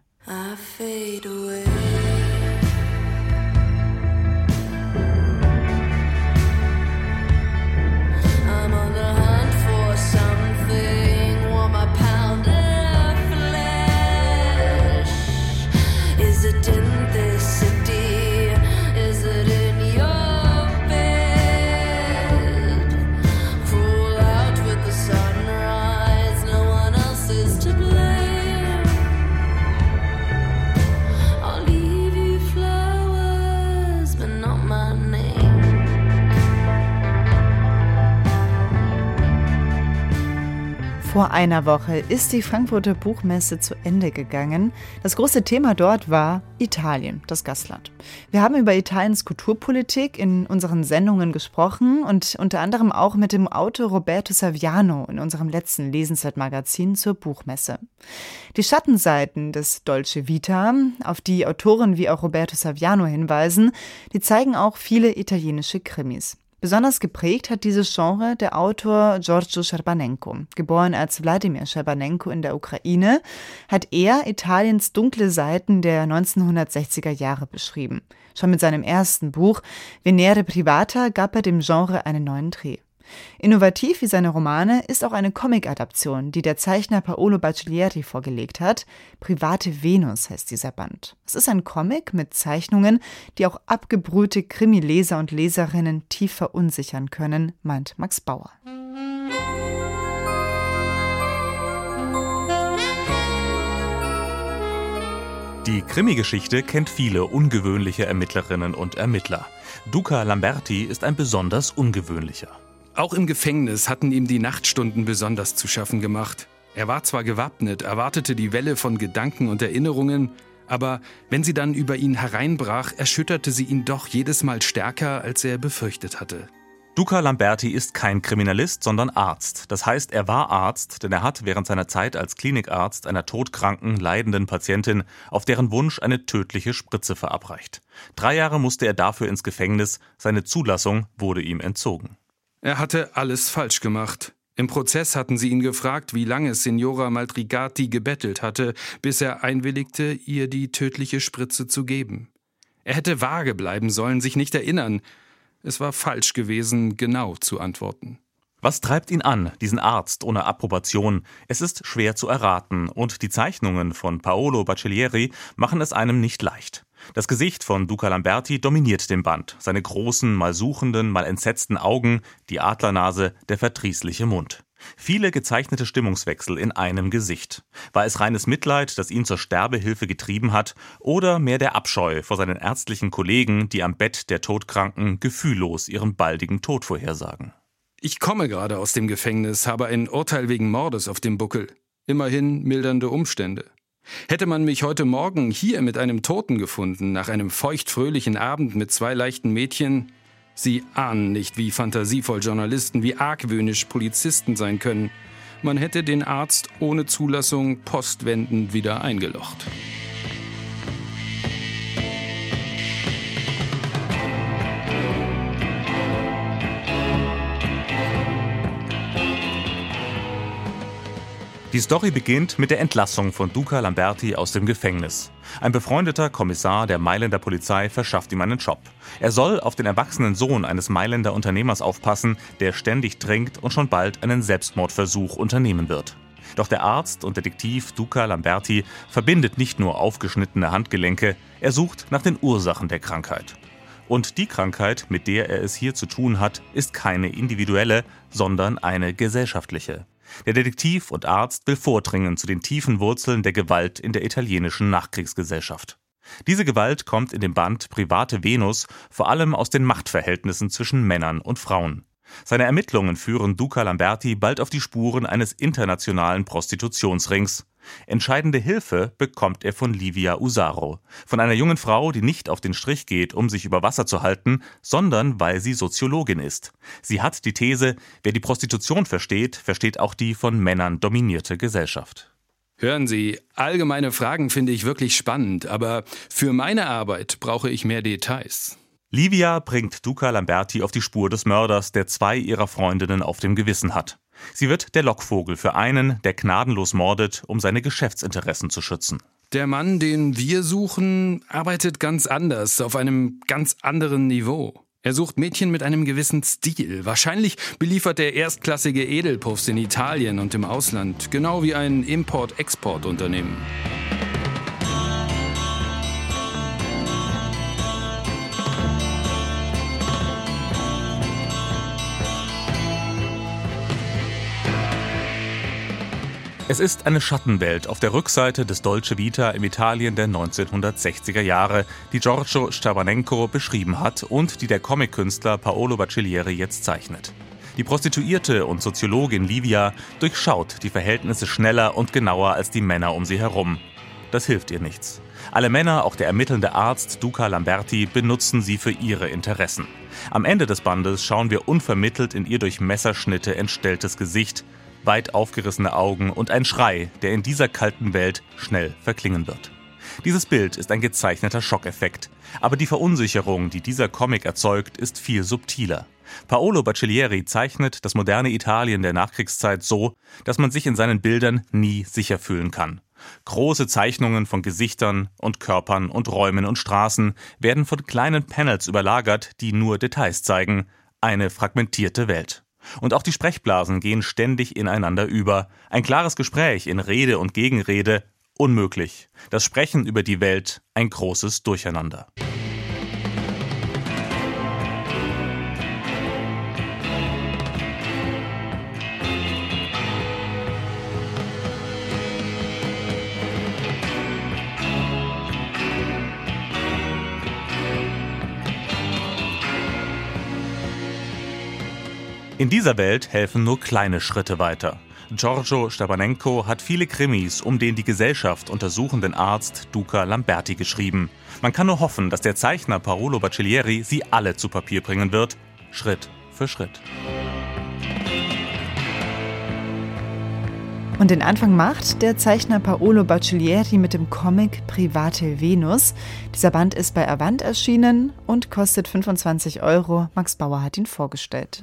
Speaker 2: Vor einer Woche ist die Frankfurter Buchmesse zu Ende gegangen. Das große Thema dort war Italien, das Gastland. Wir haben über Italiens Kulturpolitik in unseren Sendungen gesprochen und unter anderem auch mit dem Autor Roberto Saviano in unserem letzten Lesenswert-Magazin zur Buchmesse. Die Schattenseiten des Dolce Vita, auf die Autoren wie auch Roberto Saviano hinweisen, die zeigen auch viele italienische Krimis. Besonders geprägt hat dieses Genre der Autor Giorgio Scherbanenko. Geboren als Wladimir Scherbanenko in der Ukraine, hat er Italiens dunkle Seiten der neunzehnhundertsechziger Jahre beschrieben. Schon mit seinem ersten Buch Venere Privata gab er dem Genre einen neuen Dreh. Innovativ wie seine Romane ist auch eine Comic-Adaption, die der Zeichner Paolo Baccellieri vorgelegt hat. Private Venus heißt dieser Band. Es ist ein Comic mit Zeichnungen, die auch abgebrühte Krimi-Leser und Leserinnen tief verunsichern können, meint Max Bauer.
Speaker 18: Die Krimi-Geschichte kennt viele ungewöhnliche Ermittlerinnen und Ermittler. Duca Lamberti ist ein besonders ungewöhnlicher.
Speaker 19: Auch im Gefängnis hatten ihm die Nachtstunden besonders zu schaffen gemacht. Er war zwar gewappnet, erwartete die Welle von Gedanken und Erinnerungen, aber wenn sie dann über ihn hereinbrach, erschütterte sie ihn doch jedes Mal stärker, als er befürchtet hatte.
Speaker 18: Duca Lamberti ist kein Kriminalist, sondern Arzt. Das heißt, er war Arzt, denn er hat während seiner Zeit als Klinikarzt einer todkranken, leidenden Patientin auf deren Wunsch eine tödliche Spritze verabreicht. Drei Jahre musste er dafür ins Gefängnis, seine Zulassung wurde ihm entzogen.
Speaker 19: Er hatte alles falsch gemacht. Im Prozess hatten sie ihn gefragt, wie lange Signora Maltrigati gebettelt hatte, bis er einwilligte, ihr die tödliche Spritze zu geben. Er hätte vage bleiben sollen, sich nicht erinnern. Es war falsch gewesen, genau zu antworten.
Speaker 18: Was treibt ihn an, diesen Arzt ohne Approbation? Es ist schwer zu erraten und die Zeichnungen von Paolo Baccellieri machen es einem nicht leicht. Das Gesicht von Duca Lamberti dominiert den Band. Seine großen, mal suchenden, mal entsetzten Augen, die Adlernase, der verdrießliche Mund. Viele gezeichnete Stimmungswechsel in einem Gesicht. War es reines Mitleid, das ihn zur Sterbehilfe getrieben hat, oder mehr der Abscheu vor seinen ärztlichen Kollegen, die am Bett der Todkranken gefühllos ihren baldigen Tod vorhersagen?
Speaker 19: Ich komme gerade aus dem Gefängnis, habe ein Urteil wegen Mordes auf dem Buckel. Immerhin mildernde Umstände. Hätte man mich heute Morgen hier mit einem Toten gefunden, nach einem feuchtfröhlichen Abend mit zwei leichten Mädchen, Sie ahnen nicht, wie fantasievoll Journalisten, wie argwöhnisch Polizisten sein können. Man hätte den Arzt ohne Zulassung postwendend wieder eingelocht.
Speaker 18: Die Story beginnt mit der Entlassung von Duca Lamberti aus dem Gefängnis. Ein befreundeter Kommissar der Mailänder Polizei verschafft ihm einen Job. Er soll auf den erwachsenen Sohn eines Mailänder Unternehmers aufpassen, der ständig trinkt und schon bald einen Selbstmordversuch unternehmen wird. Doch der Arzt und Detektiv Duca Lamberti verbindet nicht nur aufgeschnittene Handgelenke, er sucht nach den Ursachen der Krankheit. Und die Krankheit, mit der er es hier zu tun hat, ist keine individuelle, sondern eine gesellschaftliche. Der Detektiv und Arzt will vordringen zu den tiefen Wurzeln der Gewalt in der italienischen Nachkriegsgesellschaft. Diese Gewalt kommt in dem Band Private Venus vor allem aus den Machtverhältnissen zwischen Männern und Frauen. Seine Ermittlungen führen Duca Lamberti bald auf die Spuren eines internationalen Prostitutionsrings. Entscheidende Hilfe bekommt er von Livia Usaro, von einer jungen Frau, die nicht auf den Strich geht, um sich über Wasser zu halten, sondern weil sie Soziologin ist. Sie hat die These, wer die Prostitution versteht, versteht auch die von Männern dominierte Gesellschaft.
Speaker 19: Hören Sie, allgemeine Fragen finde ich wirklich spannend, aber für meine Arbeit brauche ich mehr Details.
Speaker 18: Livia bringt Duca Lamberti auf die Spur des Mörders, der zwei ihrer Freundinnen auf dem Gewissen hat. Sie wird der Lockvogel für einen, der gnadenlos mordet, um seine Geschäftsinteressen zu schützen.
Speaker 19: Der Mann, den wir suchen, arbeitet ganz anders, auf einem ganz anderen Niveau. Er sucht Mädchen mit einem gewissen Stil. Wahrscheinlich beliefert er erstklassige Edelpuffs in Italien und im Ausland, genau wie ein Import-Export-Unternehmen.
Speaker 18: Es ist eine Schattenwelt auf der Rückseite des Dolce Vita im Italien der neunzehnhundertsechziger Jahre, die Giorgio Stavanenko beschrieben hat und die der Comic-Künstler Paolo Baccellieri jetzt zeichnet. Die Prostituierte und Soziologin Livia durchschaut die Verhältnisse schneller und genauer als die Männer um sie herum. Das hilft ihr nichts. Alle Männer, auch der ermittelnde Arzt Duca Lamberti, benutzen sie für ihre Interessen. Am Ende des Bandes schauen wir unvermittelt in ihr durch Messerschnitte entstelltes Gesicht, weit aufgerissene Augen und ein Schrei, der in dieser kalten Welt schnell verklingen wird. Dieses Bild ist ein gezeichneter Schockeffekt, aber die Verunsicherung, die dieser Comic erzeugt, ist viel subtiler. Paolo Baccellieri zeichnet das moderne Italien der Nachkriegszeit so, dass man sich in seinen Bildern nie sicher fühlen kann. Große Zeichnungen von Gesichtern und Körpern und Räumen und Straßen werden von kleinen Panels überlagert, die nur Details zeigen, eine fragmentierte Welt. Und auch die Sprechblasen gehen ständig ineinander über. Ein klares Gespräch in Rede und Gegenrede unmöglich. Das Sprechen über die Welt ein großes Durcheinander. In dieser Welt helfen nur kleine Schritte weiter. Giorgio Stavanenko hat viele Krimis um den die Gesellschaft untersuchenden Arzt Duca Lamberti geschrieben. Man kann nur hoffen, dass der Zeichner Paolo Baccellieri sie alle zu Papier bringen wird, Schritt für Schritt.
Speaker 2: Und den Anfang macht der Zeichner Paolo Baccellieri mit dem Comic Private Venus. Dieser Band ist bei Avant erschienen und kostet fünfundzwanzig Euro. Max Bauer hat ihn vorgestellt.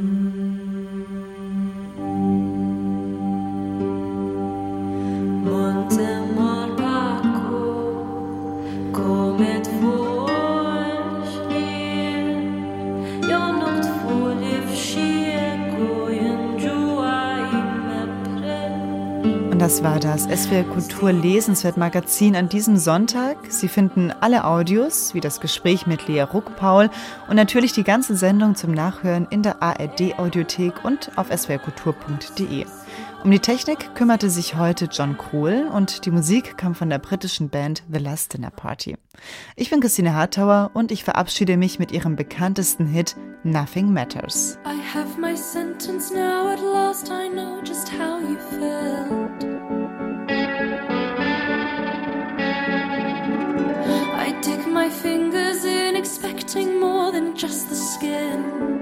Speaker 2: Und das war das S W R Kultur Lesenswert Magazin an diesem Sonntag. Sie finden alle Audios, wie das Gespräch mit Lea Ruckpaul und natürlich die ganze Sendung zum Nachhören in der A R D Audiothek und auf s w r kultur punkt d e. Um die Technik kümmerte sich heute John Kohl und die Musik kam von der britischen Band The Last Dinner Party. Ich bin Christine Hartauer und ich verabschiede mich mit ihrem bekanntesten Hit Nothing Matters.
Speaker 9: I have my sentence now, at last I know just how you felt. I dig my fingers in, expecting more than just the skin.